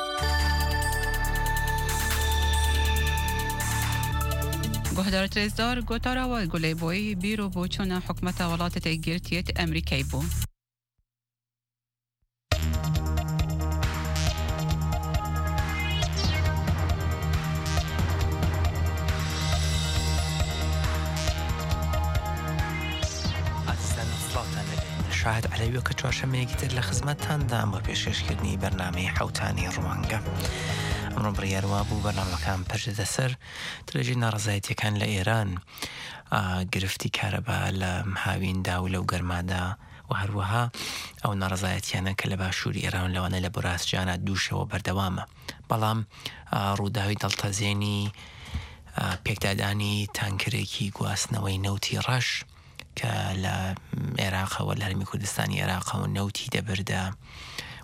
گۆهدارە رێزدار گۆتاراوە گولەی بۆی بیرۆ بۆ چوونە حکومەتە وڵاتە تێگیرتێت ئەمریکای بوو. شاهد علەویە کە چوارشەمەیەکی تر لە خزمەتتاندام بۆ پێشکەشکردنی بەرنامەی حوتانی ڕوانگە. ئەمڕۆ بڕیاروا بوو بەرنامەکان پەرژدە سەر درێژی ناڕزایەتیەکان لە ئێران، گرفتی کارەبا لە هاویندا و لەو گەرمادا و هەروەها ئەو ناڕزایەتیانە کە لە باشووری ئێران لەوانە لە بۆراستجانە دووشەوە بەردەوامە. بەڵام ڕووداوی دڵتەزێنی پێکدادانی تانکرێکی گواستنەوەی نەوتی ڕەش کە لە عێراقەوە لە هەرمی کوردستانی عێراقەوە نەوتی دەبردا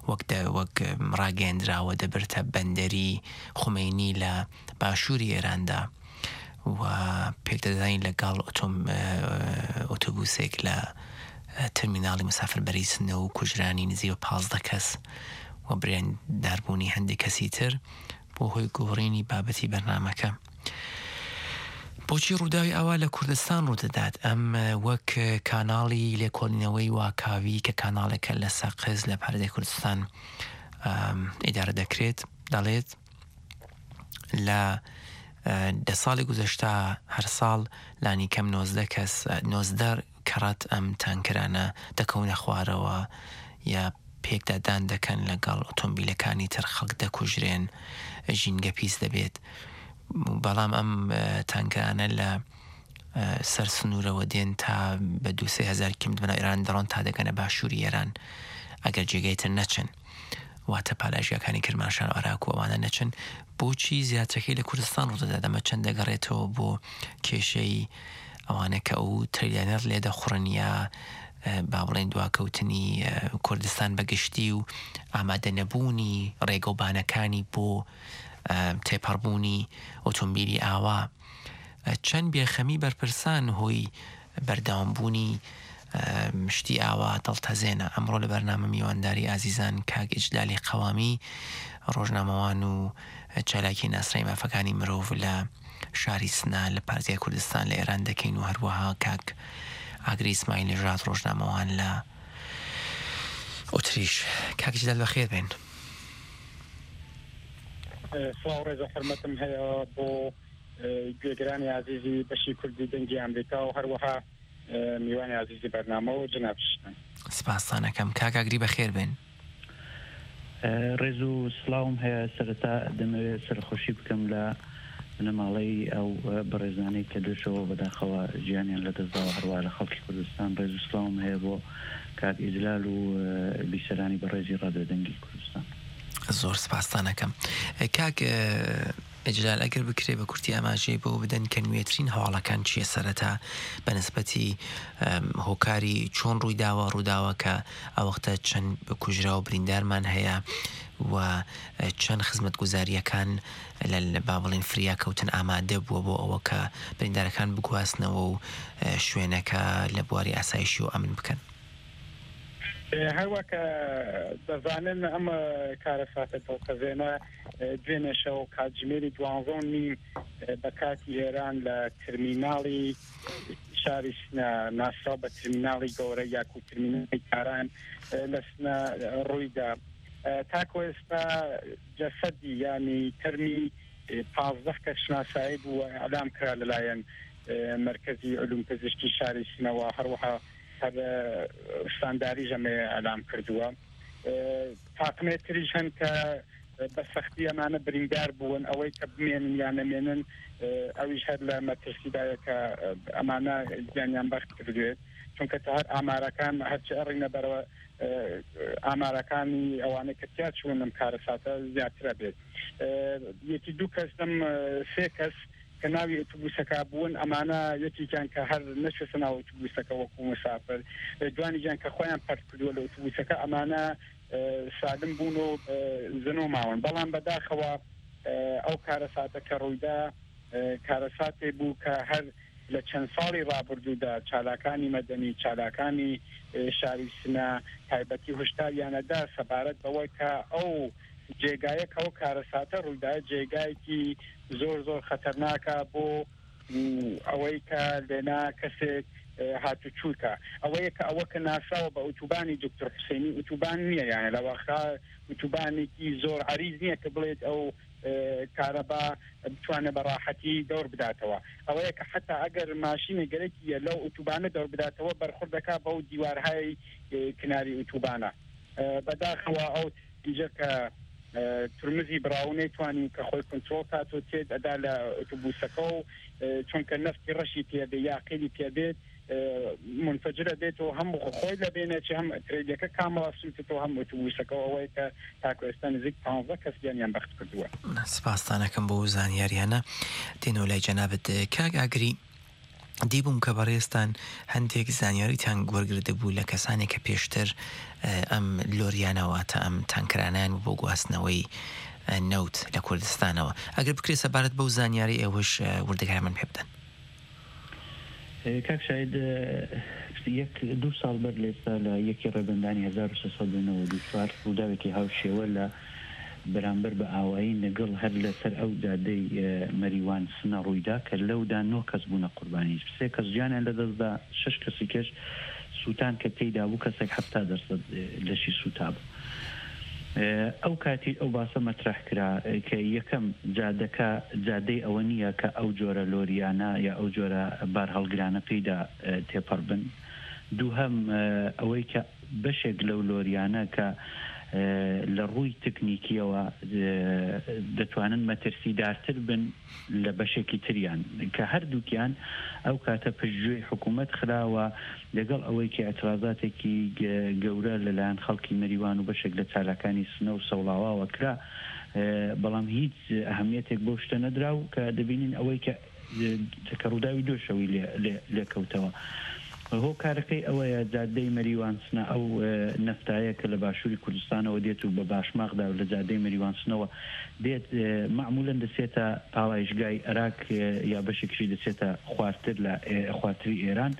وەک ڕاگەندراوە دەبرتە بەندەری خومینی لە باشووری ئێراندا و پێکدەدانی لەگەڵ ئۆتۆبوسێک لە تەرمیناڵی مسافربەری سنە و کوژرانی نزیوە 15 کەس و برینداربوونی هەندێک کەسی تر بۆ هۆی گۆڕینی بابەتی بەرنامەکە. بۆچی ڕووداوی ئەوە لە کوردستان ڕوودەدات؟ ئەم وەک کاناڵی لێکۆڵینەوەی واکاوی کە کاناڵێکە لە سەقز لە پەردەی کوردستان ئیدارە دەکرێت دەڵێت لە 10 ساڵی گوزەشتا هەر ساڵ لانی کەم 19 کەس 19 کەڕەت ئەم تانکرانە دەکەونە خوارەوە یا پێکدادان دەکەن لەگەڵ ئۆتۆمبیلەکانی تر خەڵک دەکوژرێن ژینگە پیس دەبێت. بەڵام ئەم تانکرانە لە سەر سنوورەوە دێن تا بە 2-3 کم بنە ئێران دەڕۆن تا دەگەنە باشووری ئێران ئەگەر جێگەی تر نەچن واتە پالاژیەکانی کرماشان عێراق و ئەوانە نەچن. بۆچی زیاترەکەی لە کوردستان ڕوودەدات؟ ئەمە چەند دەگەڕێتەوە بۆ کێشەی ئەوانە کە ئەو تریلێنەر لێ دەخڕن یا با بڵێن دواکەوتنی کوردستان بەگشتی و ئامادە نەبوونی ڕێگەوبانەکانی بۆ تێپەڕبوونی ئۆتۆمبیلی ئاوا. چەند بێخەمی بەرپرسان هۆی بەردەوامبوونی شتی ئاوا دڵتەزێنە. ئەمڕۆ لە بەرنامە میوانداری ئازیزان کاک ئیجلالی قەوامی ڕۆژنامەوان و چالاکی ناسرای مافەکانی مرۆڤ لە شاری سنا لە پارتیای کوردستان لە ئێران دەکەین و هەروەها کاک ئاگری ئیسماعیل نژاد ڕۆژنامەوان لە ئۆتریش. کاک ئیجلال بەخێر بێن. سڵاو ڕێزە حرمەتم هەیە بۆ گوێگرانی عزیزی بەشی کوردی دەنگی ئەمریکا و هەروەها میوانی عزیزی بەرنامە و جناب شتن. سپاسانەکەم. کاک ئاگری بەخێر بێن. ڕێز و سڵاوم هەیە. سەرەتا دەمەوێت سەرخۆشی بکەم لە نەماڵەی ئەو بەڕێزانەی کە دوێشەوە بەداخەوە ژیانیان لە دەستداوە هەروە لە خەڵکی کوردستان. ڕێز و سڵاوم هەیە بۆ کاک ئیجلال و بیسەرانی بەڕێزی ڕادیۆ دەنگی کوردستان. زۆر سپاسانەکەم. کاک ئیجلال ئەگەر بکرێ بە کورتی ئاماژەی بۆ بدەن کە نوێترین هەواڵەکان چیە سەرەتا بە نسبەتی هۆکاری چۆن ڕوویداوە ڕووداوە کە ئەوەختە چەند کوژرا و بریندارمان هەیە و چەند خزمەت گوزاریەکان لە با بڵێن فریا کەوتن ئامادە بووە بۆ ئەوە کە بریندارەکان بگواستنەوە و شوێنەکە لە بواری ئاسایشی و ئەمن بکەن. هەروەکە دەزانن ئەمە کارەساتە دڵخەزێنە دوێنێشەوە کاتژمێری 12 بە کاتی ئێران لە ترمیناڵی شاری سنە ناسا بە ترمیناڵی گەورە یاکو ترمیناڵی کاران لە سنە ڕوویدا. تاکۆ ئێستا جەسەدی ینی تەرمی 15 کەس شناسایی بوو ئەلام کرا لەلایەن مرکزی علوم پزیشکی شاری سنەوە هەروەها هەر شتانداری ژەمێ ئەلام کردووە. تاقمێت تریش هەن کە بە سەختی ئەمانە بریندار بوون ئەوەی کە بمێنن یان نەمێنن ئەویش هەر لە مەترسیدایە کە ئەمانە گیانیان بەخت کردوێت چونکە تا هەر ئامارەکان هەرچی ئەڕینە بەرەوە ئامارەکانی ئەوانە کە تیا چوونم کارەساتە زیاترە بێت. یەکی 2 کەس دەم 3 کەس کە ناوی ئۆتۆبوسەکە بوون ئەمانە یەکێکیان کە هەر نەچێتە ناو ئۆتۆبوسەکە وەکو مسافر دوانیجان کە خۆیان پەرت کردووە لە ئۆتۆبوسەکە ئەمانە سالم بوون و زنۆ ماون. بەڵام بەداخەوە ئەو کارەساتە کە ڕوویدا کارەساتێ بوو کە هەر لە چەند ساڵی ڕابردوودا چالاکانی مەدەنی چالاکانی شاری سنە تایبەتی هشداریانەدا سەبارەت بەوەی کە ئەو جێگایە کە ئەو کارەساتە ڕوویدا جێگایەکی زۆر زۆر خەتەرناکە بۆ ئەوەی کە لێنا کەسێک هاتوچووکە ئەوەیە کە ئەوە کە ناساوە بە ئۆتوبانی دکتۆر حوسێنی ئۆتوبان نییە یانە لەوەخا ئۆتوبانێکی زۆر عریض نییە کە بڵێت ئەو کارەبا بتوانە بەڕاحەتی دەور بداتەوە. ئەوەیە کە حتا ئەگەر ماشینە گەرەکیە لەو ئۆتوبانە دەور بداتەوە بەرخورد دەکات بەو دیوارهای کناری ئۆتوبانە. بەداخەوە ئەو دیجە کە ترمزی براو نەیتوانین کە خۆی کنترۆل کات و تێت ئەدا لە ئۆتۆبوسەکە و چونکە نفتی ڕەشی پێدێ یا قیلی پێدێت منفجرە بێت و هەموو خۆی لەبێنێت چ هەم ترێدەکە کامەوە سوتەوە هەم ئۆتۆبوسەکەەوە ئەوەی کە تاکو ئێستا نزیک 15 کەس گیانیان بەخت کردووە. سپاسانەکەم بۆ زانیاریانە دێنەوە لای جەنابەت. کاک ئاگری دیبووم کە بەڕێستان هەندێک زانیاریتان وەرگرتە بوو لە کەسانێک کە پێشتر ئەم لۆریانەوەتە ئەم تانکرانیان بۆ گواستنەوەی نەوت لە کوردستانەوە ئەگەر بکرێت سەبارەت بەو زانیاری ئێوەش وردەکاری من پێ بدەن. کاک شاید دو ساڵ بەر لێستا لە یەکی ڕێبندانی 1994 ڕووداوێکی هاوشێوە لە بەرامبەر بە ئاوایی لەگەڵ هەر لەسەر ئەو جادەی مەریوان سنە ڕوویدا کە لەودا 9 کەس بوونە قوربانی 3 کەس گیانیان لەدەستدا 6 کەسی کەش سووتان کە تێیدا بوو کەسێک 70% لەشی سووتا بوو. ئەو کاتی ئەو باسە مەترح کرا کە یەکەم جادەی ئەوە نییە کە ئەو جۆرە لۆریانە یا ئەو جۆرە بار هەڵگرانە پێیدا تێپەڕ بن. دووهەم ئەوەی کە بەشێک لەو لۆریانە کە لە ڕووی تکنیکیەوە دەتوانن مەترسیدارتر بن لە بەشێکی تریان کە هەردووکیان ئەو کاتە پشتگوێی حکوومەت خراوە لەگەڵ ئەوەی کە ئەترازاتێکی گەورە لەلایەن خەڵکی مەریوان و بەشێک لە چالاکانی سنە و سەوڵاواوە کرا بەڵام هیچ ئەهەمیەتێک بۆ شتە نەدرا و کە دەبینین ئەوەی کە ڕووداوی دۆشەوی لێکەوتەوە. هۆ کارەکەی ئەوەیە جادەی مەریوانسنە ئەو نەفتایە کە لە باشووری کوردستانەوە دێت و بە باشماغدا و لە جادەی مەریوانسنەوە دێت معمولەن دەچێتە پاڵایشگای عێراق یا بەشێکشی دەچێتە خواردتر لە خواردتری ئێران.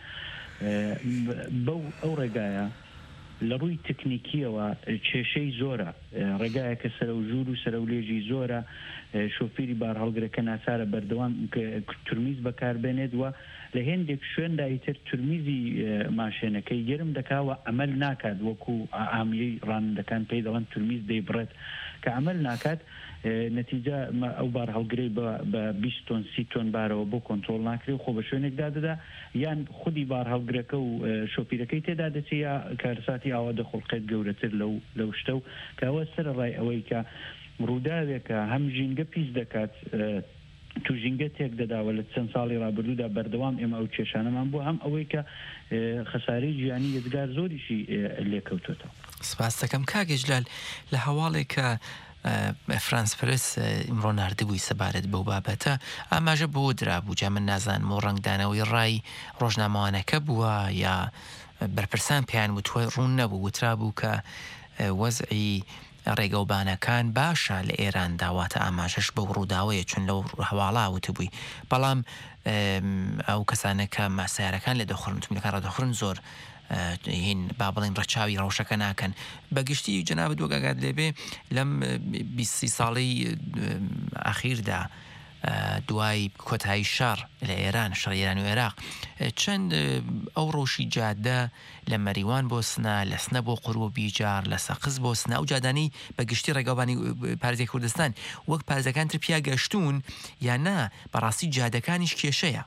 بەو ئەو ڕێگایە لە ڕووی تکنیکیەوە کێشەی زۆرە، ڕێگایە کە سەرە و ژوور و سەرە و لێژی زۆرە، شۆفێری بار هەڵگرەکە ناچارە بەردەوام تورمیز بەکاربێنێت وە لە هێندێک شوێنداییتر تورمیزی ماشێنەکەی گەرم دەکاوە ئەمەل ناکات وەکو ئامیەی ڕانندەکان پێی دەڵێن تورمیز دەیبڕێت کە ئەمەل ناکات نەتیجە ئەو بار هەڵگرەی بە 20 تۆن 30 تۆن بارەوە بۆ کۆنتترۆل ناکرێ و خۆ بە شوێنێکدا دەدا یان خودی بار هەڵگرەکە و شۆفیرەکەی تێدا دەچێت یا کارساتی ئاوا دەخڵقێت گەورەتر لەو شتە و کەەوە سەر ڕای ئەوەی کە ڕووداوێکە هەم ژینگە پیس دەکات تو ژینگە تێک دەداوە لە چەند ساڵی ڕابردوودا بەردەوام ئێمە ئەو کێشانەمان بۆ هەم ئەوەی کە خەسارەی گیانی یەکجار زۆریشی لێکەوتوێتەوە. سپاس دەکەم کاگەجلال لە هەواڵێکە فرانس پرس ئمڕۆ ناردبووی سەبارەت بەو بابەتە ئاماژە بۆ درابوو جا من نازانم و ڕنگدانەوەی ڕای ڕۆژنامەوانەکە بووە یا بەرپرسان پێیان وتوە ڕوون نەبوو وترا بوو کە وەزعی ڕێگەوبانەکان باشە لە ئێران داواتە ئاماژەش بەو ڕووداوەیە چون لەو هەواڵا وتبووی بەڵام ئەو کەسانە کە ماسیارەکان لە دەخڕن توملەکان ڕدەخڕن زۆر هین با بڵین ڕەچاوی ڕەوشەکە ناکەن بەگشتی جەنابەت وەگەگات لێبێ لەم 20 ساڵی ئەخیردا دوای کۆتایی شەڕ لە ئێران شەڕ ئێران و عێراق چەند ئەو ڕۆژی جادە لە مەریوان بۆ سنە لە سنە بۆ قورو بیجار لە سەقز بۆ سنە ئەو جادانی بەگشتی ڕێگاوبانی پارێزی کوردستان وەک پارێزەکان تر پیا گەشتون یان نا بەڕاستی جادەکانیش کێشەیە؟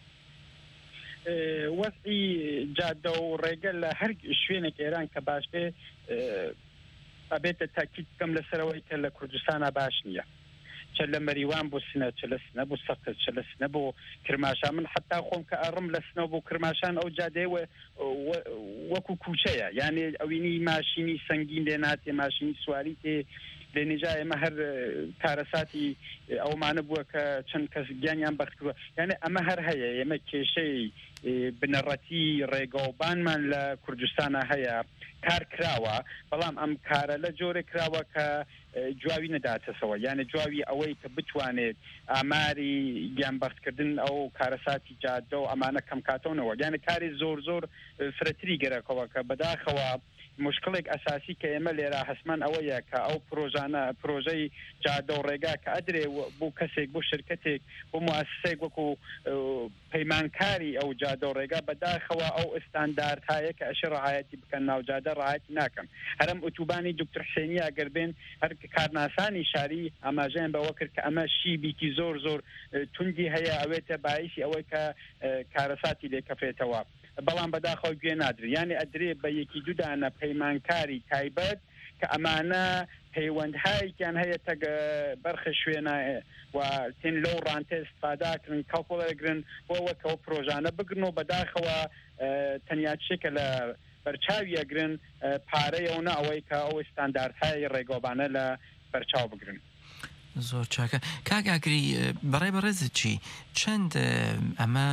وەسعی جادە و ڕێگە لە هەر شوێنێک ئێران کە باش بێ ئەبێتە تاکید بکەم لەسەرەوەی کە لە کوردستانە باش نییە. چ لە مەریوان بۆ سنە چ لە سنە بۆ سەقز چ لە سنە بۆ کرماشان من حتا خۆم کە ئەڕم لە سنە بۆ کرماشان ئەو جادەیە وەکو کوچەیە یعنی ئەوینی ماشینی سەنگین لێ ناتێ ماشینی سواری تێ لە نێجا ئێمە هەر کارەساتی ئەومانە بووە کە چەند کەس گیانیان بەختووە یعنی ئەمە هەر هەیە ئێمە کێشەی بنەڕەتی ڕێگاوبانمان لە کوردستانە هەیە کار کراوە بەڵام ئەم کارە لە جۆرە کراوە کە جواوی نەداتەسەوە یعنی جواوی ئەوەی کە بتوانێت ئاماری گیانبەختکردن ئەو کارەساتی جادە و ئەمانە کەم کاتەوەنەوە یعنی کاری زۆر فرەتری گەرەکەوە کە بەداخەوە مشکلێک ئەساسی کە ئێمە لێرە هەسمان ئەوەیە کە ئەو پرۆژەی جادە و ڕێگا کە ئەدرێ بۆ کەسێک بۆ شرکتێک بۆ موسسەیەک وەکو پەیمانکاری ئەو جادە و ڕێگا بەداخەوە ئەو ئستاندارد هەیە کە ئەشی ڕەعایەتی بکەن ناو جادە ڕەعایەتی ناکەن هەرم ئۆتوبانی دکتۆر حسێنی ئەگەر بێن هەر کارناسانی شاری ئاماژەیان بەوە کرد کە ئەمە شیبێکی زۆر توندی هەیە ئەوێتە باعیسی ئەوەی کە کارەساتی لێکەفێتەوە بەڵام بەداخەوە گوێ نادرێت یعنی ئەدرێ بە یەکی دوودانە پەیمانکاری تایبەت کە ئەمانە پەیوەندهایەکیان هەیە تەگ بەرخە شوێنە و تێن لەو ڕانتە استفاداکردن کاڵپۆڵەگرن بۆ وەکەوە پرۆژانە بگرن و بەداخەوە تەنیا چێکە لە بەرچاویەگرن پارەیەوە ئەوەی کە ئەو ئستانداردهای ڕێگاوبانە لە بەرچاو بگرن. زۆر چاکە کاگاگری بەڕێ بەڕێزت چی چەند ئەمە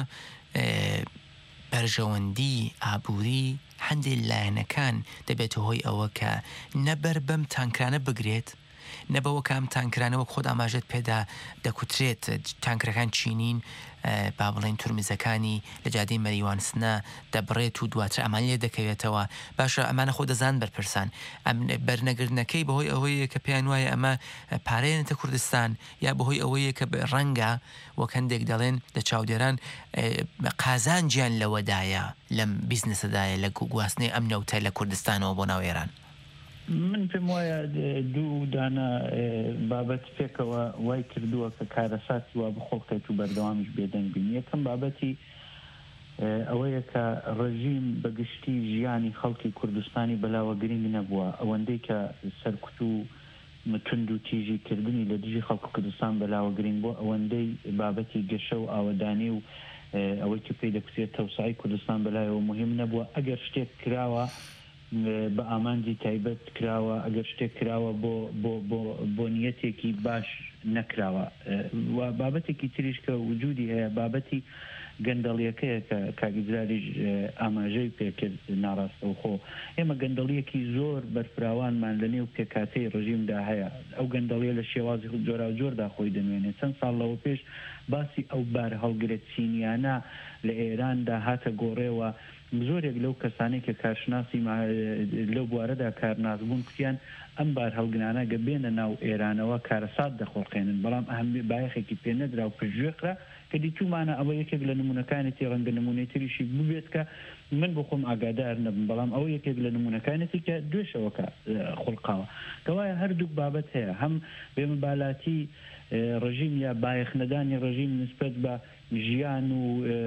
بەرژەوەندی ئابووری هەندێک لایەنەکان دەبێت هۆی ئەوە کە نەبەر بەم تانکرانە بگرێت نەبەوە کام تانکرانەوە خۆت ئاماژێت پێدا دەکوترێت تانکرەکان چینین با بڵێن تورمیزەکانی لە جادەی مەریوانسنە دەبڕێت و دواتر ئەمان لێ دەکەوێتەوە باشە ئەمانە خۆ دەزان بەرپرسان ئەم بەرنەگرنەکەی بەهۆی ئەوەیە کە پێیان وایە ئەمە پارێنێتە کوردستان یا بەهۆی ئەوەیە کە ڕەنگە وەک هەندێک دەڵێن لە چاودێران قازانجیان لەوەدایە لەم بیزنسەدایە لە گواستنەی ئەم نەوتە لە کوردستانەوە بۆ ناو ئێران. من پێم وایە دوو دانە بابەت پێکەوە وای کردووە کە کارەساتی وا بخۆڵکەیت و بەردەوامیش بێدەنگ بین. یەکەم بابەتی ئەوەیە کە ڕژیم بەگشتی ژیانی خەڵکی کوردستانی بەلاوە گرنگ نەبووە ئەوەندەی کە سەرکوت و متند و تیژی کردنی لە دژی خەڵکی کوردستان بەلاوە گرنگ بووە ئەوەندەی بابەتی گەشە و ئاوەدانی و ئەوەی کە پێی دەکوترێت تەوسعی کوردستان بەلایەوە مهم نەبووە. ئەگەر شتێک کراوە بە ئامانجی تایبەت کراوە ئەگەر شتێک کراوە بۆ نیەتێکی باش نەکراوە. بابەتێکی تریش کە وجودی هەیە بابەتی گەندەڵیەکەیە کە کاگیزراریش ئاماژەی پێکرد ناڕاستەوخۆ. ئێمە گەندەڵیەکی زۆر بەرفراوانمان لە نێو پێکاتەی ڕژیمدا هەیە. ئەو گەندەڵیە لە شێوازی جۆرا و جۆردا خۆی دەمێنێت. چەند ساڵ لەوە پێش باسی ئەو بار هەڵگرێت چینیانە لە ئێراندا هاتە گۆڕێەوە. زۆرێک لەو کەسانێک کە کارشناسی لەو بوارەدا کارناسبوون کوتیان ئەم بار هەڵگرانە گە بێنە ناو ئێرانەوە کارەسات دەخۆڵقێنن بەڵام ئەهم بایەخێکی پێ نەدرا و پژێقرا کە دیتومانە ئەوە یەکێک لە نمونونەکانێتی ڕەنگە نمونێتریشی ببێت کە من بخۆم ئاگادار نەبم بەڵام ئەوە یەکێک لە نمونونەکانێتی کە دوێشەوەکە خوڵقاوە کەوایە هەردوو بابەت هەیە هەم بێمەبالاتی ڕژیم یا بایەخنەدانی ڕژیم نسبەت بە ژیان و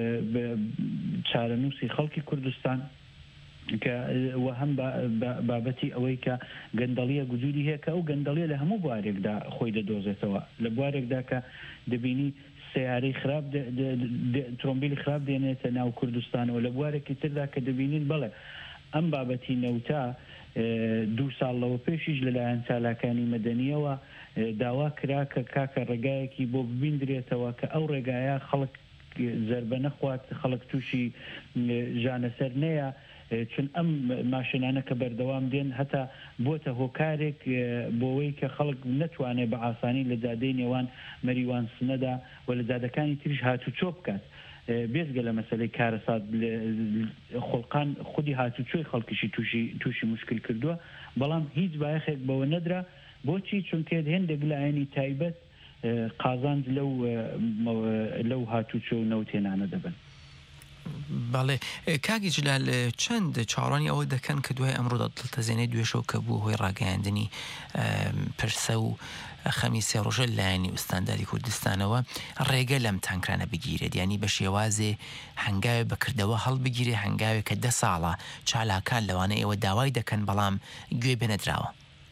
چارەنووسی خەڵکی کوردستان کە هەم بابەتی ئەوەی کە گەندەڵیە گوجودی هەیە کە ئەو گەندەڵیە لە هەموو بوارێکدا خۆی دەدۆزێتەوە لە بوارێکدا کە دەبینی سیارەی خراپ ترۆمبیلی خراپ دێنێتە ناو کوردستانەوە لە بوارێکی تردا کە دەبینین بڵێ ئەم بابەتی نەوتا 2 ساڵ لەوە پێشیش لەلایەن چالاکانی مەدەنیەوە داوا کرا کە کاکە ڕێگایەکی بۆ ببیندرێتەوە کە ئەو ڕێگایە خەڵک زەربە نەخوات خەڵک تووشی ژانەسەر نەیە چون ئەم ماشینانە کە بەردەوام دێن هەتا بۆتە هۆکارێک بۆەوەی کە خەڵک نەتوانێت بە ئاسانی لە جادەی نێوان مەریوانسنەدا و لە جادەکانی تریش هاتوچۆ بکات. بێزگە لە مەسەلەی کارەسات خۆڵقان خودی هاتوچۆی خەڵکیشی تووشی مشکل کردووە بەڵام هیچ بایەخێک بەوە نەدرا بۆچی چونکە هێندێک لایەنی تایبەت قازاند لەو هاتوچۆ و نەوتێنانە دەبن. بەڵێ کاگی جلال چەند چاڕانی ئەوە دەکەن کە دوای ئەمڕۆدا دڵتەزێنەی دوێشەوە کە بوو هۆی ڕاگەیاندنی پرسە و خەمی سێ ڕۆژە لایەنی ئوستانداری کوردستانەوە ڕێگە لەم تانکرانە بگیرێت ینی بە شێوازێ هەنگاوێ بەکردەوە هەڵبگیرێ هەنگاوێک کە 10 ساڵە چالاکان لەوانە ئێوە داوای دەکەن بەڵام گوێ بێنەدراوە.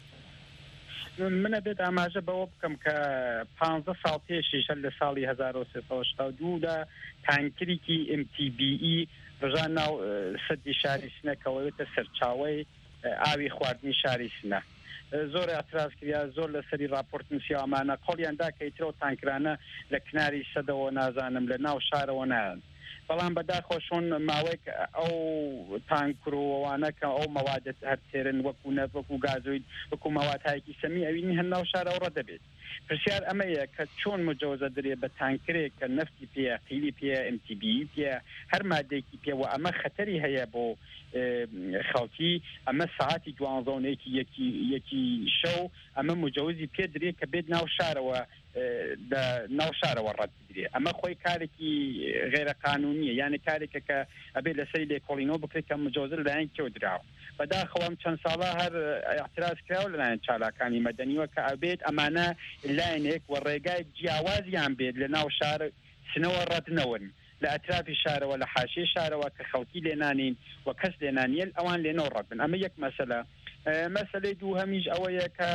منە بێت ئاماژە بەوە بکەم کە 15 ساڵ پێشیشە لە ساڵی 1982دا تانکرێکی MTBE ڕژان ناو سەدی شاری سنەکەوەوێتە سەرچاوەی ئاوی خواردنی شاری سنە. زۆر ئەتراز کریا زۆر لەسەری راپۆرت نووسی ئەمانە قۆڵیاندا کە ئیترۆ تانکرانە لە کناری سەدەوە نازانم لە ناو شارەوە نایان بەڵام بەداخۆشون ماوەیەک ئەو تانکرۆوانە کە ئەو مەوادت هەرتێرن وەکو نەت وەکو گازوید وەکو مەوادهایەکی سەمی ئەوینی هەر ناو شارەوە ڕەدەبێت. پرسیار ئەمەیە کە چۆن مجەوزە درێ بە تانکرێک کە نەفتی پێ قیلی پێ MTBE پێ هەر مادێکی پێوە ئەمە خەتەری هەیە بۆ خەڵکی ئەمە ساعتی 12 یەکی شەو ئەمە مجەوزی پێ درێ کە بێت ناو شارەوە ناو شارەوە ڕەت بدرێ ئەمە خۆی کارێکی غێرە قانونیە یعنی کارێکە کە ئەبێت لەسەری لێکۆڵینەوە بکرێت کە مجەوزە لەلایەن کێو دراوە. بەداخەوەم چەند ساڵە هەر اعتراض کراوە لەلایەن چالاکانی مەدەنیوە کە ئەبێت ئەمانە لایەنێک و ڕێگای جیاوازیان بێت لە ناو شار سنەوە ڕەتنەوەن لە ئەترافی شارەوە لە حاشیە شارەوە کە خەڵکی لێنانین و کەس لێنانیل ئەوان لێنەوە ڕەت بن. ئەمە یەک مەسەلە. مەسەلەی دوو هەمیش ئەوەیە کە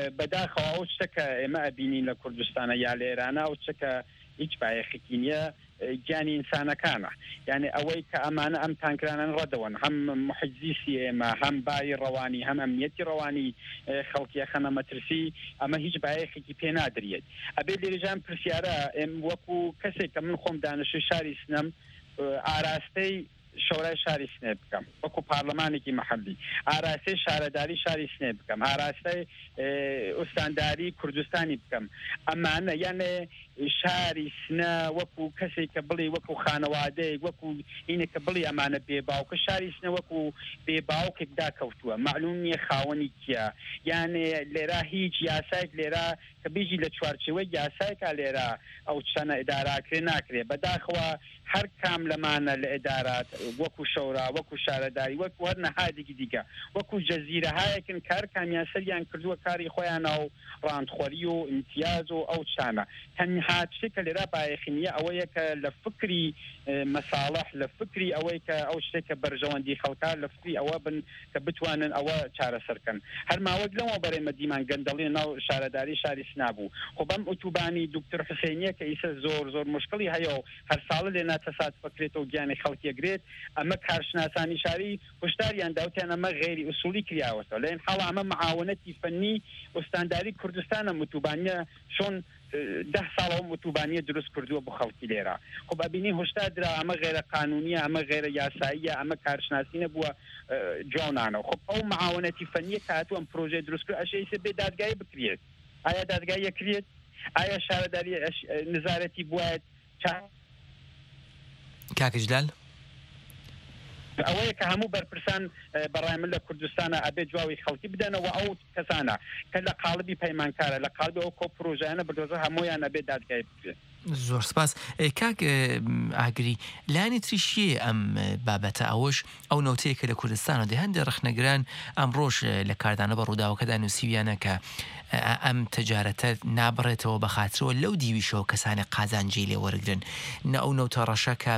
بەداخەوە ئەو شتەکە ئێمە ئەبینین لە کوردستانە یا لە ئێرانە ئەو شتەکە هیچ بایەخێکی نییە گیانی ئینسانەکانە یعنی ئەوەی کە ئەمانە ئەم تانکرانان ڕەدەوەن هەم محجزیسی ئێمە هەم بای ڕەوانی هەم ئەمنیەتی ڕەوانی خەڵکی خەنە مەترسی ئەمە هیچ بایەخێکی پێ نادرێت ئەبێ لێرەژان پرسیارە وەکو کەسێک کە من خۆم دانیشتوی شاری سنەم ئاراستەی شورای شاری سنێ بکەم وەکو پارلەمانێکی مەحەلی ئاراستەی شارەداری شاری سنێ بکەم ئاراستەی ئوستانداری کوردستانی بکەم ئەمانە یانێ شاری سنە وەکو کەسێک کە بڵێ وەکو خانەوادەیەک وەکو اینە کە بڵێ ئەمانە بێباوکە شاری سنە وەکو بێباوکێک داکەوتووە معلوم نییە خاوەنی کیە یانێ لێرە هیچ یاسایك لێرە کە بێژی لە چوارچێوەی یاسایکە لێرە ئەو چەنە ئیداراکرێ ناکرێ بەداخەوە هەر کام لەمانە لە ئیدارات وەکو شەورا وەکو شارەداری وەکو هەر نەهادێکی دیکە وەکو جەزیرەهایەکن کار کامیان سەریان کردووە کاری خۆیان و ڕاندخۆری و امتیاز و ئەو شتانە تەنها شتێکە لێرە بایەخینیە ئەوەیە کە لە فکری مەساڵح لە فکری ئەوەی کە ئەو شتێکە بەرژەوەندی خەڵکا لە فکری ئەوە بن کە بتوانن ئەوە چارەسەرکەن هەر ماوەک لەوە بەرەمە دیمان گەندەڵی ناو شارەداری شاری سنابوو خۆ بەم ئۆتوبانی دوکتۆر حوسێنیە کە ئیسە زۆر مشکلی هەیە و هەر ساڵە لێنا تەسات بکرێتەوە گیانی خەڵکیەگرێت ئەمە کارشناسانی شاری هشداریان داوتیان ئەمە غێری ئوسولی کراوەتەوە لەن حاڵ ئەمە معاونەتی فەنی ئوستانداری کوردستانە ئۆتوبانیە چۆن 10 ساڵەوە ئۆتوبانیە دروست کردووە بۆ خەڵکی لێرە خۆ ببینی هشدار درا ئەمە غێرە قانونیە ئەمە غێرە یاساییە ئەمە کارشناسی نەبووە جوانانەوە خۆ ئەو معاونەتی فەنیە کە هاتووە ئەم پرۆژێ دروست کرد ئەشەیسە بێ دادگایی بکرێت ئایا دادگایی یەکرێت ئایا شارەداری نزارەتی بووایەت کاکەجلال ئەوەیە کە هەموو بەرپرسان بەڕای من لە کوردستانە ئەبێ جواوی خەڵکی بدەنەوە ئەو کەسانە کە لە قاڵبی پەیمانکارە لە قاڵبی ئەو کۆ پرۆژەیانە بردۆزە هەمویان ئەبێ دادگای بکرێت زۆر سپاس کاک ئاگری لانی تریشیە ئەم بابەتە ئەوەش ئەو نەوتەیەکە لە کوردستانە دە هەندێک ڕخنەگران ئەم ڕۆژ لە کاردانە بە ڕووداوەکەدا نووسیویانە کە ئەم تجارەتە نابڕێتەوە بە خاطرەوە لەو دیویشەوە کەسانی قازانجی لێ وەرگن نە ئەو نەوتە ڕەشە کە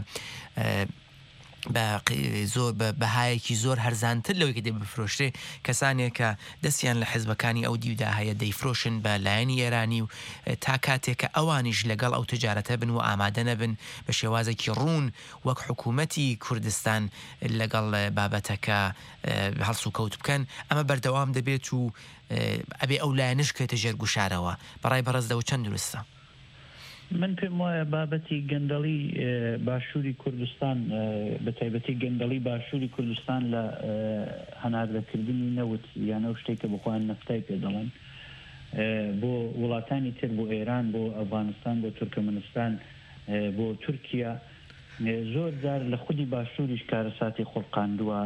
زۆر بەهایەکی زۆر هەرزانتر لەوەی کە دێ بفرۆشتێ کەسانێک کە دەستیان لە حیزبەکانی ئەو دیودا هەیە دەیفرۆشن بە لایەنی ئێرانی و تا کاتێککە ئەوانیش لەگەڵ ئەو تجارەتە بن و ئامادە نەبن بە شێوازێکی ڕوون وەک حکوومەتی کوردستان لەگەڵ بابەتەکە هەڵس و کەوت بکەن ئەمە بەردەوام دەبێت و ئەبێ ئەو لایەنش کێتە ژێرگوشارەوە بەڕای بەڕێزدەوە چەند دروستە من پێم وایە بابەتی گەندەڵی باشووری کوردستان بە تایبەتی گەندەڵی باشووری کوردستان لە هەناردەکردنی نەوت یانە شتێکە بخۆیان نەفتای پێ دەڵێن بۆ وڵاتانی تر بۆ ئێران بۆ ئەفغانستان بۆ تورکمنستان بۆ تورکیا زۆر جار لە خودی باشووریش کارەساتی خۆڵقاندووە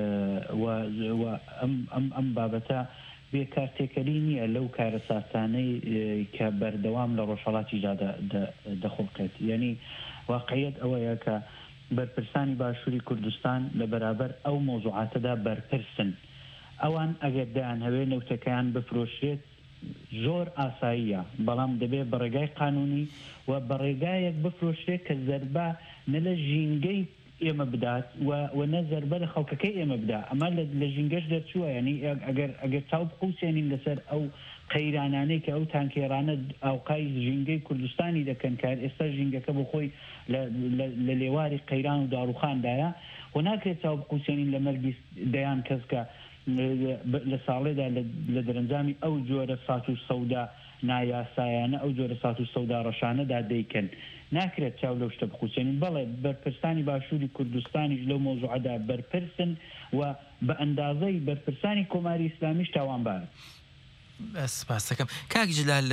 ئەم بابەتە بێکارتێکەری نییە لەو کارەساتانەی کە بەردەوام لە ڕۆژهەڵاتی دەخۆڵکێت یعنی واقعیت ئەوەیە کە بەرپرسانی باشووری کوردستان لە بەرابەر ئەو مۆزوعاتەدا بەرپرسن ئەوان ئەگەر دەیان هەوێ نەوتەکەیان بفرۆشرێت زۆر ئاساییە بەڵام دەبێت بە ڕێگای قانونی و بە ڕێگایەک بفرۆشرێت کە زەربە نە لە ژینگەی ئێمە بدات و نەزەربە لە خەڵکەکەی ئێمە بدا ئەمە لە ژینگەش دەرچووە ینی ئەگەر چاو بقوسێنین لەسەر ئەو قەیرانانەی کە ئەو تانکێرانە ئاوقای ژینگەی کوردستانی دەکەن کار ئێستا ژینگەکە بۆ خۆی لە لێواری قەیران و داڕوخاندایە و ناکرێت چاو بقوسێنین لە مەرگی دەیان کەس کە لە ساڵێدا لە دەرەنجامی ئەو جۆرە سات و سەودا نایاسایانە ئەو جۆرە سات و سەودا ڕەشانەدا دەیکەن ناکرێت چاو لەو شتە بخوسێنین بەڵێ بەرپرسانی باشووری کوردستانیش لەو مۆزوعەدا بەرپرسن و بە ئەندازەی بەرپرسانی کۆماری ئیسلامیش تاوانبارن سپاس دەکەم کاک جلال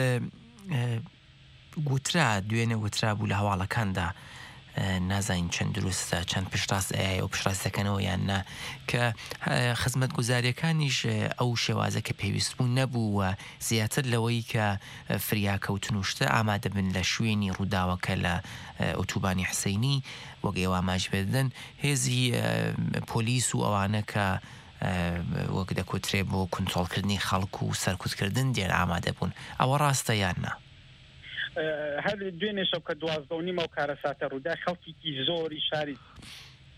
گوترا دوێنێ وترا بوو لە هەواڵەکاندا نازانین چەند دروستە چەند پشتڕاست ئەیە و پشتڕاستەکەنەوە یان نا کە خزمەت گوزاریەکانیش ئەو شێوازە کە پێویست بوو نەبوو و زیاتر لەوەی کە فریاکەوتن وشتە ئامادە بن لە شوێنی ڕووداوەکە لە ئۆتوبانی حسەینی وەک ئێوە ئاماژ بێدەن هێزی پۆلیس و ئەوانە کە وەک دەکوترێ بۆ کنترۆڵکردنی خەڵک و سەرکوتکردن دێر ئامادە بوون ئەوە ڕاستە یان نا هەر دوێنێ شەو کە 12:30 و کارەساتە ڕوودا خەڵکیی زۆری شاری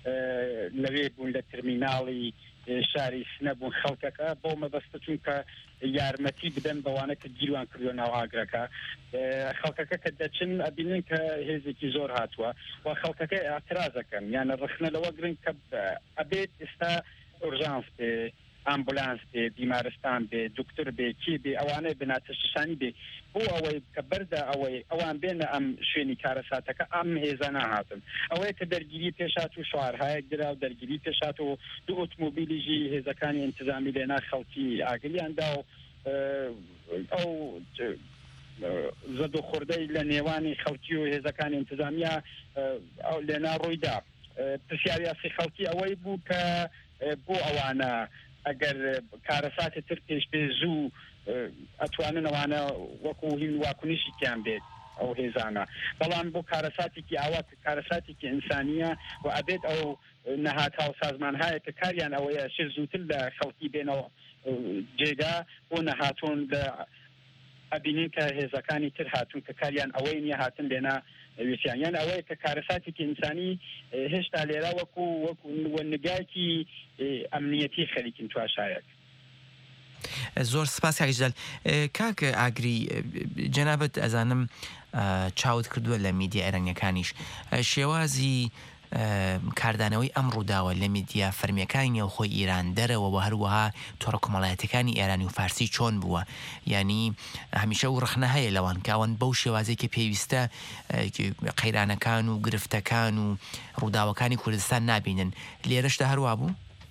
لەوێ بوون لە ترمیناڵی شاری سنە بوون خەڵکەکە بۆ مەبەستە چونکە یارمەتی بدەن بەوانە کە گیروان کردو ناو ئاگرەکە خەڵکەکە کە دەچن ئەبینن کە هێزێکی زۆر هاتووە و خەڵکەکە ئاعترازەکەن یانە ڕخنە لەوە گرنگ کە ئەبێت ئێستا ئورژانس بێ ئامبولانس بێ بیمارستان بێ دکتۆر بێ کی بێ ئەوانەی بناتەششانی بێ بۆ ئەوەی کە بەردە ئەوەی ئەوان بێنە ئەم شوێنی کارەساتەکە ئەم هێزە ناهاتن ئەوەیە کە دەرگیری پێشات و شوارهایەک درا و دەرگیری پێشات و دوو ئۆتۆمۆبیلیژی هێزەکانی انتظامی لێنا خەڵکی ئاگریاندا و ئەو زەد و خوردەی لە نێوانی خەڵکی و هێزەکانی انتظامیە لێنا ڕوویدا پرسیاریاسی خەڵکی ئەوەی بوو کە بۆ ئەوانە ئەگەر کارەساتی تر پێش پێ زوو ئەتوانن ئەوانە وەکو هین واکنشیان بێت ئەو هێزانە بەڵام بۆ کارەساتێکی ئاوا کارەساتێکی ئینسانیە و ئەبێت ئەو نەهاتا و سازمانهایە کە کاریان ئەوەیە شێ زووتر لە خەڵکی بێنەوە جێگا بۆ نەهاتۆن لە ئەبینین کە هێزەکانی تر هاتون کە کاریان ئەوەی نیە هاتن لێنا وێسیان ئەوەیە کە کارەساتێکی ئینسانی هێشتا لێرە وەکو نگایکی ئەمنیەتی خەریکن تواشایەک. زۆر سپاس کاکجل کاک ئاگری جەنابەت ئەزانم چاوت کردووە لە میدیا ئێرانیەکانیش شێوازی کاردانەوەی ئەم ڕووداوە لە میدیا فەرمیەکانی نێوخۆی ئیران دەرەوە و هەروەها تۆڕە کۆمەڵایەتەکانی ئێرانی و فارسی چۆن بووە ینی هەمیشە و ڕخنە هەیە لەوان کاوان بەو شێوازێکی پێویستە قەیرانەکان و گرفتەکان و ڕووداوەکانی کوردستان نابینن لێرەشدا هەروە بوو؟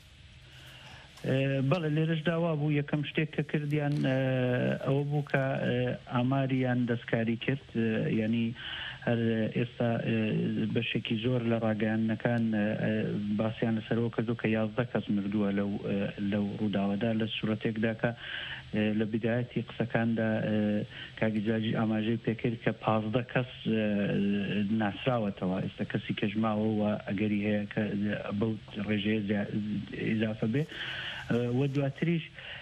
بەڵێ لێرەش داوا بوو یەکەم شتێک کە کردیان ئەوە بوو کە ئاماریان دەستکاری کرد ینی هەر ئێستا بەشێکی زۆر لە ڕاگەیانەکان باسییان لەسەرەوە کردو کە 11 کەس مردووە لەو ڕووداوەدا لە سوورەتێکدا کە لە بدایەتی قسەکاندا کاگیجاجی ئاماژەی پێکرد کە 15 کەس ناسراوەتەوە ئێستا کەسی کەژماوە و ئەگەری هەیە کە بەو ڕێژەیە ئیزافە بێ وە دواتریش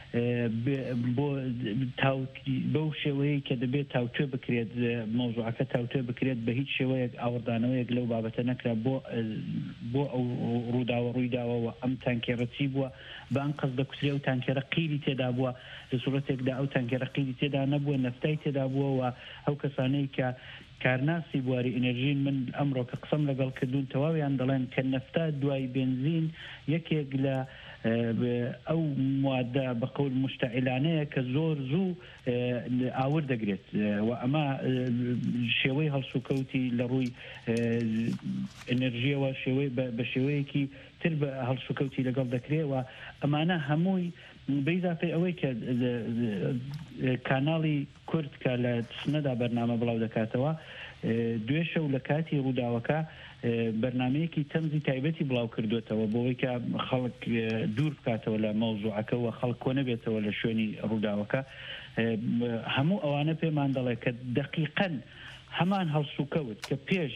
بەو شێوەیە کە دەبێت تاوتوێ بکرێت مۆزوعەکە تاوتوێ بکرێت بە هیچ شێوەیەک ئاوردانەوەیەک لەو بابەتە نەکرا بۆ ئەو ڕووداوە ڕوویداوەوە ئەم تانکێرە چی بووە بە ئەم قەس دەکوسرێ و تانکێرە قیری تێدا بووە لە سوورەتێکدا ئەو تانکێرە قیری تێدا نەبووە نەفتای تێدا بووەوە ئەو کەسانەی کە کارناسی بواری ئەنرژین من ئەمڕۆ کە قسەم لەگەڵ کردوون تەواویان دەڵێن کە نەفتا دوای بنزین یەکێک لە ئەو موادە بە قەول مشتعلانەیە کە زۆر زوو ئاور دەگرێت و ئەمە شێوەی هەڵسوکەوتی لە ڕووی ئەنرژیەوە بە شێوەیەکی تر بە هەڵسوکەوتی لەگەڵ دەکرێتەوە ئەمانە هەمووی بەیزافەی ئەوەی کە کاناڵی کورد کە لە سنەدا بەرنامە بڵاو دەکاتەوە دوێ شەو لە کاتی ڕووداوەکە بەرنمەیەکی تەمزی تایبەتی بڵاو کردوێتەوە بۆەوەی کە خەڵک دوور بکاتەوە لە مەوزوعەکەەوە خەڵک کۆ نەبێتەوە لە شوێنی ڕووداوەکە هەموو ئەوانە پێمان دەڵێ کە دقیقەن هەمان هەڵسوکەوت کە پێش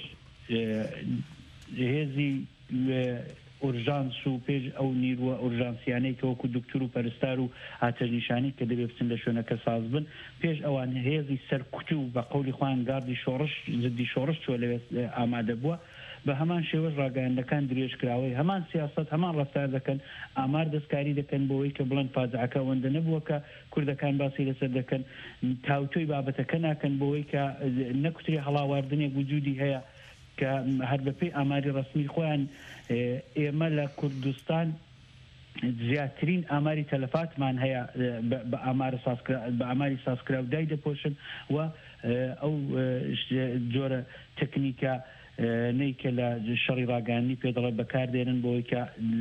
هێزی ئورژانس و پێش ئەو نیروە ئورژانسیانەی کە وەکو دکتور و پەرستار و ئاتەژنیشانی کە دەبێ بچن لە شوێنەکە ساز بن پێش ئەوان هێزی سەرکوت و بە قەولی خۆیان گاردی شۆڕش زدی شۆڕش چوە لەوێ ئامادە بووە بە هەمان شێوەش ڕاگەیاندەکان درێژکراوەی هەمان سیاست هەمان ڕەفتار دەکەن ئامار دەستکاری دەکەن بۆەوەی کە بڵند پازعەکە ئەوەندە نەبووە کە کوردەکان باسی لەسەر دەکەن تاوتۆی بابەتەکە ناکەن بۆەوەی کە نەکوتری هەڵاواردنێک وجودی هەیە کە هەر بەپێی ئاماری ڕسمی خۆیان ئێمە لە کوردستان زیاترین ئاماری تەلەفاتمان هەیە بە ئاماری سازکراودای دەپۆشن و ئەو جۆرە تەکنیکە نەیکە لە شەڕی ڕاگەیاندنی پێ دەڵێت بەکاردێنن بۆی کە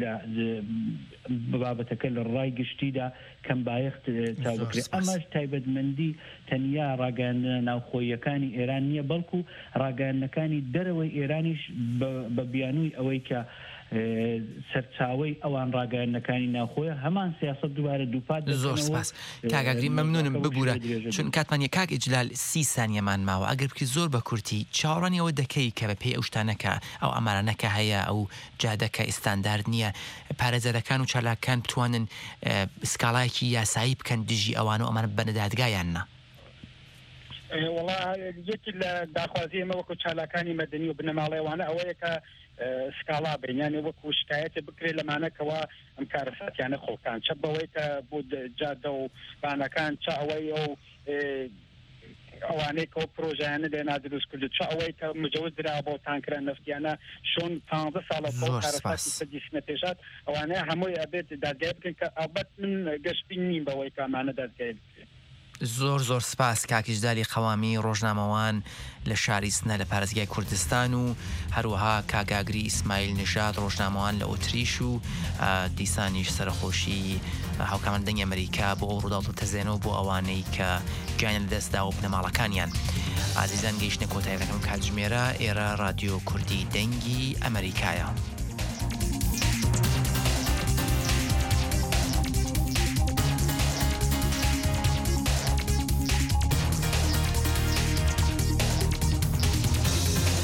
بابەتەکە لە ڕای گشتیدا کەم بایەخت تا بکرێت ئەمەش تایبەتمەندی تەنیا ڕاگەیاندنە ناوخۆییەکانی ئێران نییە بەڵکو ڕاگەیاندنەکانی دەرەوەی ئێرانیش بە بیانووی ئەوەی کە سەرچاوەی ئەوان ڕاگەیاندنەکانی ناوخۆیە هەمان سیاست دووبارە دووپات زۆر سپاس کاگاگری مەمنونم ببوورە چون کاتمان یەکاک ئیجلال 30 سانیەمان ماوە ئەگەر بکری زۆر بە کورتی چاوەڕانی ئەوە دەکەی کە بە پێی ئەو شتانەکە ئەو ئەمارانەکە هەیە ئەو جادەکە ئستاندارد نییە پارێزەرەکان و چالاکان بتوانن سکاڵایەکی یاسایی بکەن دژی ئەوان و ئەمانە بەنەدادگایان نا وڵا یەکی لە داخوازی ئەمە وەکو چالاکانی مەدەنی و بنەماڵێوانە ئەوەیە کە سکاڵا بینیانی وەکو شکایەتە بکرێت لەمانەکەەوە ئەم کارەساتیانە خۆکان چە بەوەی کە بۆ جادە و بانەکان چ ئەوەی ئەو ئەوانەی کە پرۆژیانە لێ نادروست کرد چ ئەوەی کە مجوز درا بۆ تانکرا نفتیانە شۆن 15 ساڵە بۆ کارەساتی سەدیسمە پێشات ئەوانەیە هەمووی ئەبێت دادگای بکەن کە ئەڵبەت من گەشتبین نیم بەوەی کە ئەمانە دادگای بکرێت. زۆر سپاس کاکیشداری خەوامی ڕۆژنامەوان لە شاری سنە لە پارێزگای کوردستان و هەروەها کاگاگری ئیسماعیل نژاد ڕۆژنامەوان لە ئۆتریش و دیسانیش سەرخۆشی هاوکارمەندنی ئەمریکا بۆ ئەو ڕووداوت و تەزێنەوە بۆ ئەوانەی کە گیان لەدەستدا و بنەماڵەکانیان. ئازیزان گەیشتنە کۆتاییەکەم کاتژمێرە ئێرە رادیۆ کوردی دەنگی ئەمریکایە.